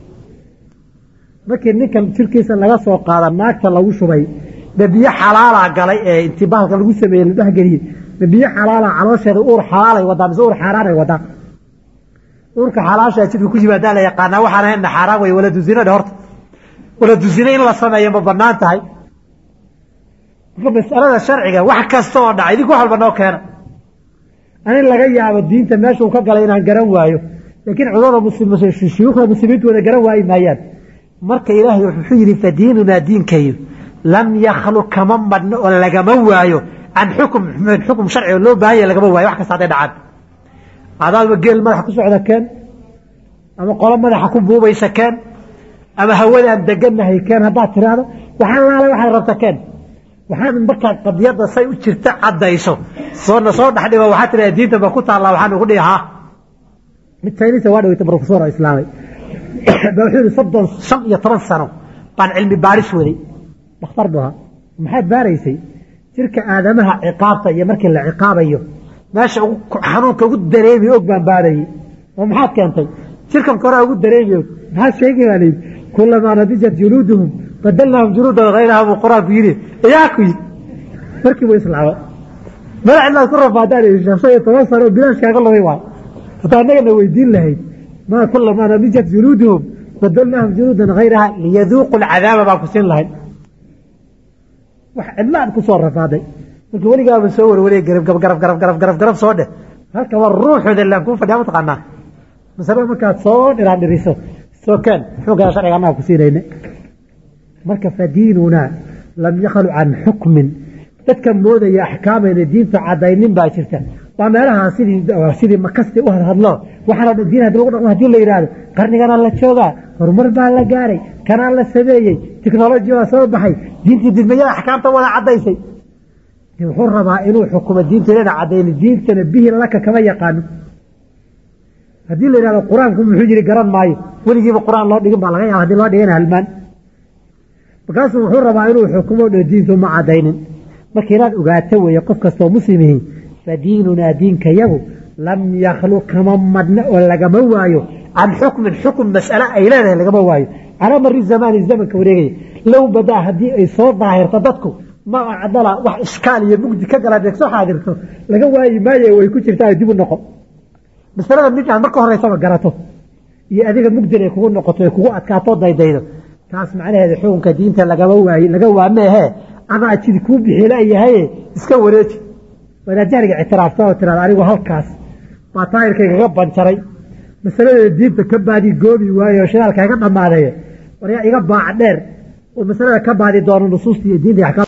markii ninkan jirkiisa laga soo qaada naagta lagu shubay ba biyo xalaala galay ee intibaalka lagu sameeyey la dhexgeliyey ba biyo xalaala caloosheeda uur xalaalay wadaa mise uur xaaraanay wadaa uurka xalaasha jidka ku yimaadaa la yaqaanaa waxaan ahayn xaaraan way waladu zinada horta waladu zina in la sameeyo ma banaan tahay marka masalada sharciga wax kasta oo dhacay idinku wax walba noo keena anin laga yaabo diinta meeshuu ka galay inaan garan waayo laakiin cudurada shuyuukhda muslimiintu wada garan waayi maayaan marka ilaahay wuxuu yidhi fadiinunaa diinkayo lam yakhlu kama madhno oo lagama waayo can xukum xukum sharciga loo baahanya lagama waayo wax kasta hadday dhacaan adaadba geel madaxa ku socda keen ama qolo madaxa ku buubaysa keen ama hawadaan degannahay keen haddaad tiraahdo waxaan laalay waxaad rabta keen waxaad markaad qadiyadda say u jirta caddayso soona soo dhexdhigo waxaad tiraha diinta ba ku taallaa waxaan ugu dhihi haa mid chaynisa waa dhaweyta profesor oo islaamay ba wuxuu yihi soddon shan iyo toban sano baan cilmi baaris waday dhakhtar bu ahaa maxaad baaraysay jirka aadamaha ciqaabta iyo markii la ciqaabayo meesha xanuunka ugu dareemi og baan baarayey oo maxaad keentay jirkan koraa ugu dareemi og maxaad sheegi baa layidhi kulamaa nadijat juluuduhum badalnaahum juluudan hayraha buu qur-aanku yidhi ayaa ku yidhi markii buu islaamay madax inaad ku rafaadaan shan iyo toban sano oo bilaashkaaga lumay waayo hataa annagana weydiin lahayd maa kulamaa nadijat juluuduhum badalnaahum juluudan hayraha liyaduuqu alcadaaba baan ku siin lahayd wax cidlaad ku soo rafaaday marka weligaaba soo warwareeg garab garab garab garab garab garab soo dheh halka waa ruuxooda laan kuu fadhiya mataqaanaa masalo markaad soo dhiraan dhiriso soo keen xukunka sharciga annaga ku siinayne marka fadiinunaa lam yakhlu can xukmin dadka moodaya axkaamayna diinta caddaynin baa jirta waa meelaha sidii sidii makasti u hadhadlo waxaana diin hadii lagu dhaqmo hadii la yidhaahdo qarnigana la joogaa horumar baa la gaaray kanaa la sameeyey tiknoloji baa soo baxay diintii didmayada axkaamta wada caddaysay wuxuu rabaa inuu xukumo diinteena caddayni diintana bihi laka kama yaqaano haddii la yidhahdo qur-aanku muxuu yiri garan maayo weligiiba qur-aan loo dhigin baa laga yaaba hadii loo dhigana halmaan markaasuu wuxuu rabaa inuu xukumo dho diintu ma caddaynin marka inaad ogaato weeye qof kastoo muslimihi fadiinunaa diinka yagu lam yakhlu kama madhna oo lagama waayo can xukmin xukm mas'ale ay leedahay lagama waayo calaa mari zamaani zamanka wareegaya low badaa haddii ay soo daahirto dadku ma acdala wax ishkaal iyo mugdi ka gala deeg soo xaadirto laga waayi maayo way ku jirtaa dib u noqo masalada mid aan marka horeysaba garato iyo adiga mugdin ay kugu noqoto ay kugu adkaato daydaydo taas macnaheeda xukunka diinta lagama waayo laga waameehe ama ajid ku bixila yahay iska wareej wada jaariga ictiraafta oo tiraada anigu halkaas ba taayirkayga banjaray masalada diinta ka baadi goobi waayo shiraalka iga dhamaaday war iga baac dheer oo masalada ka baadi doono nusuusta diinta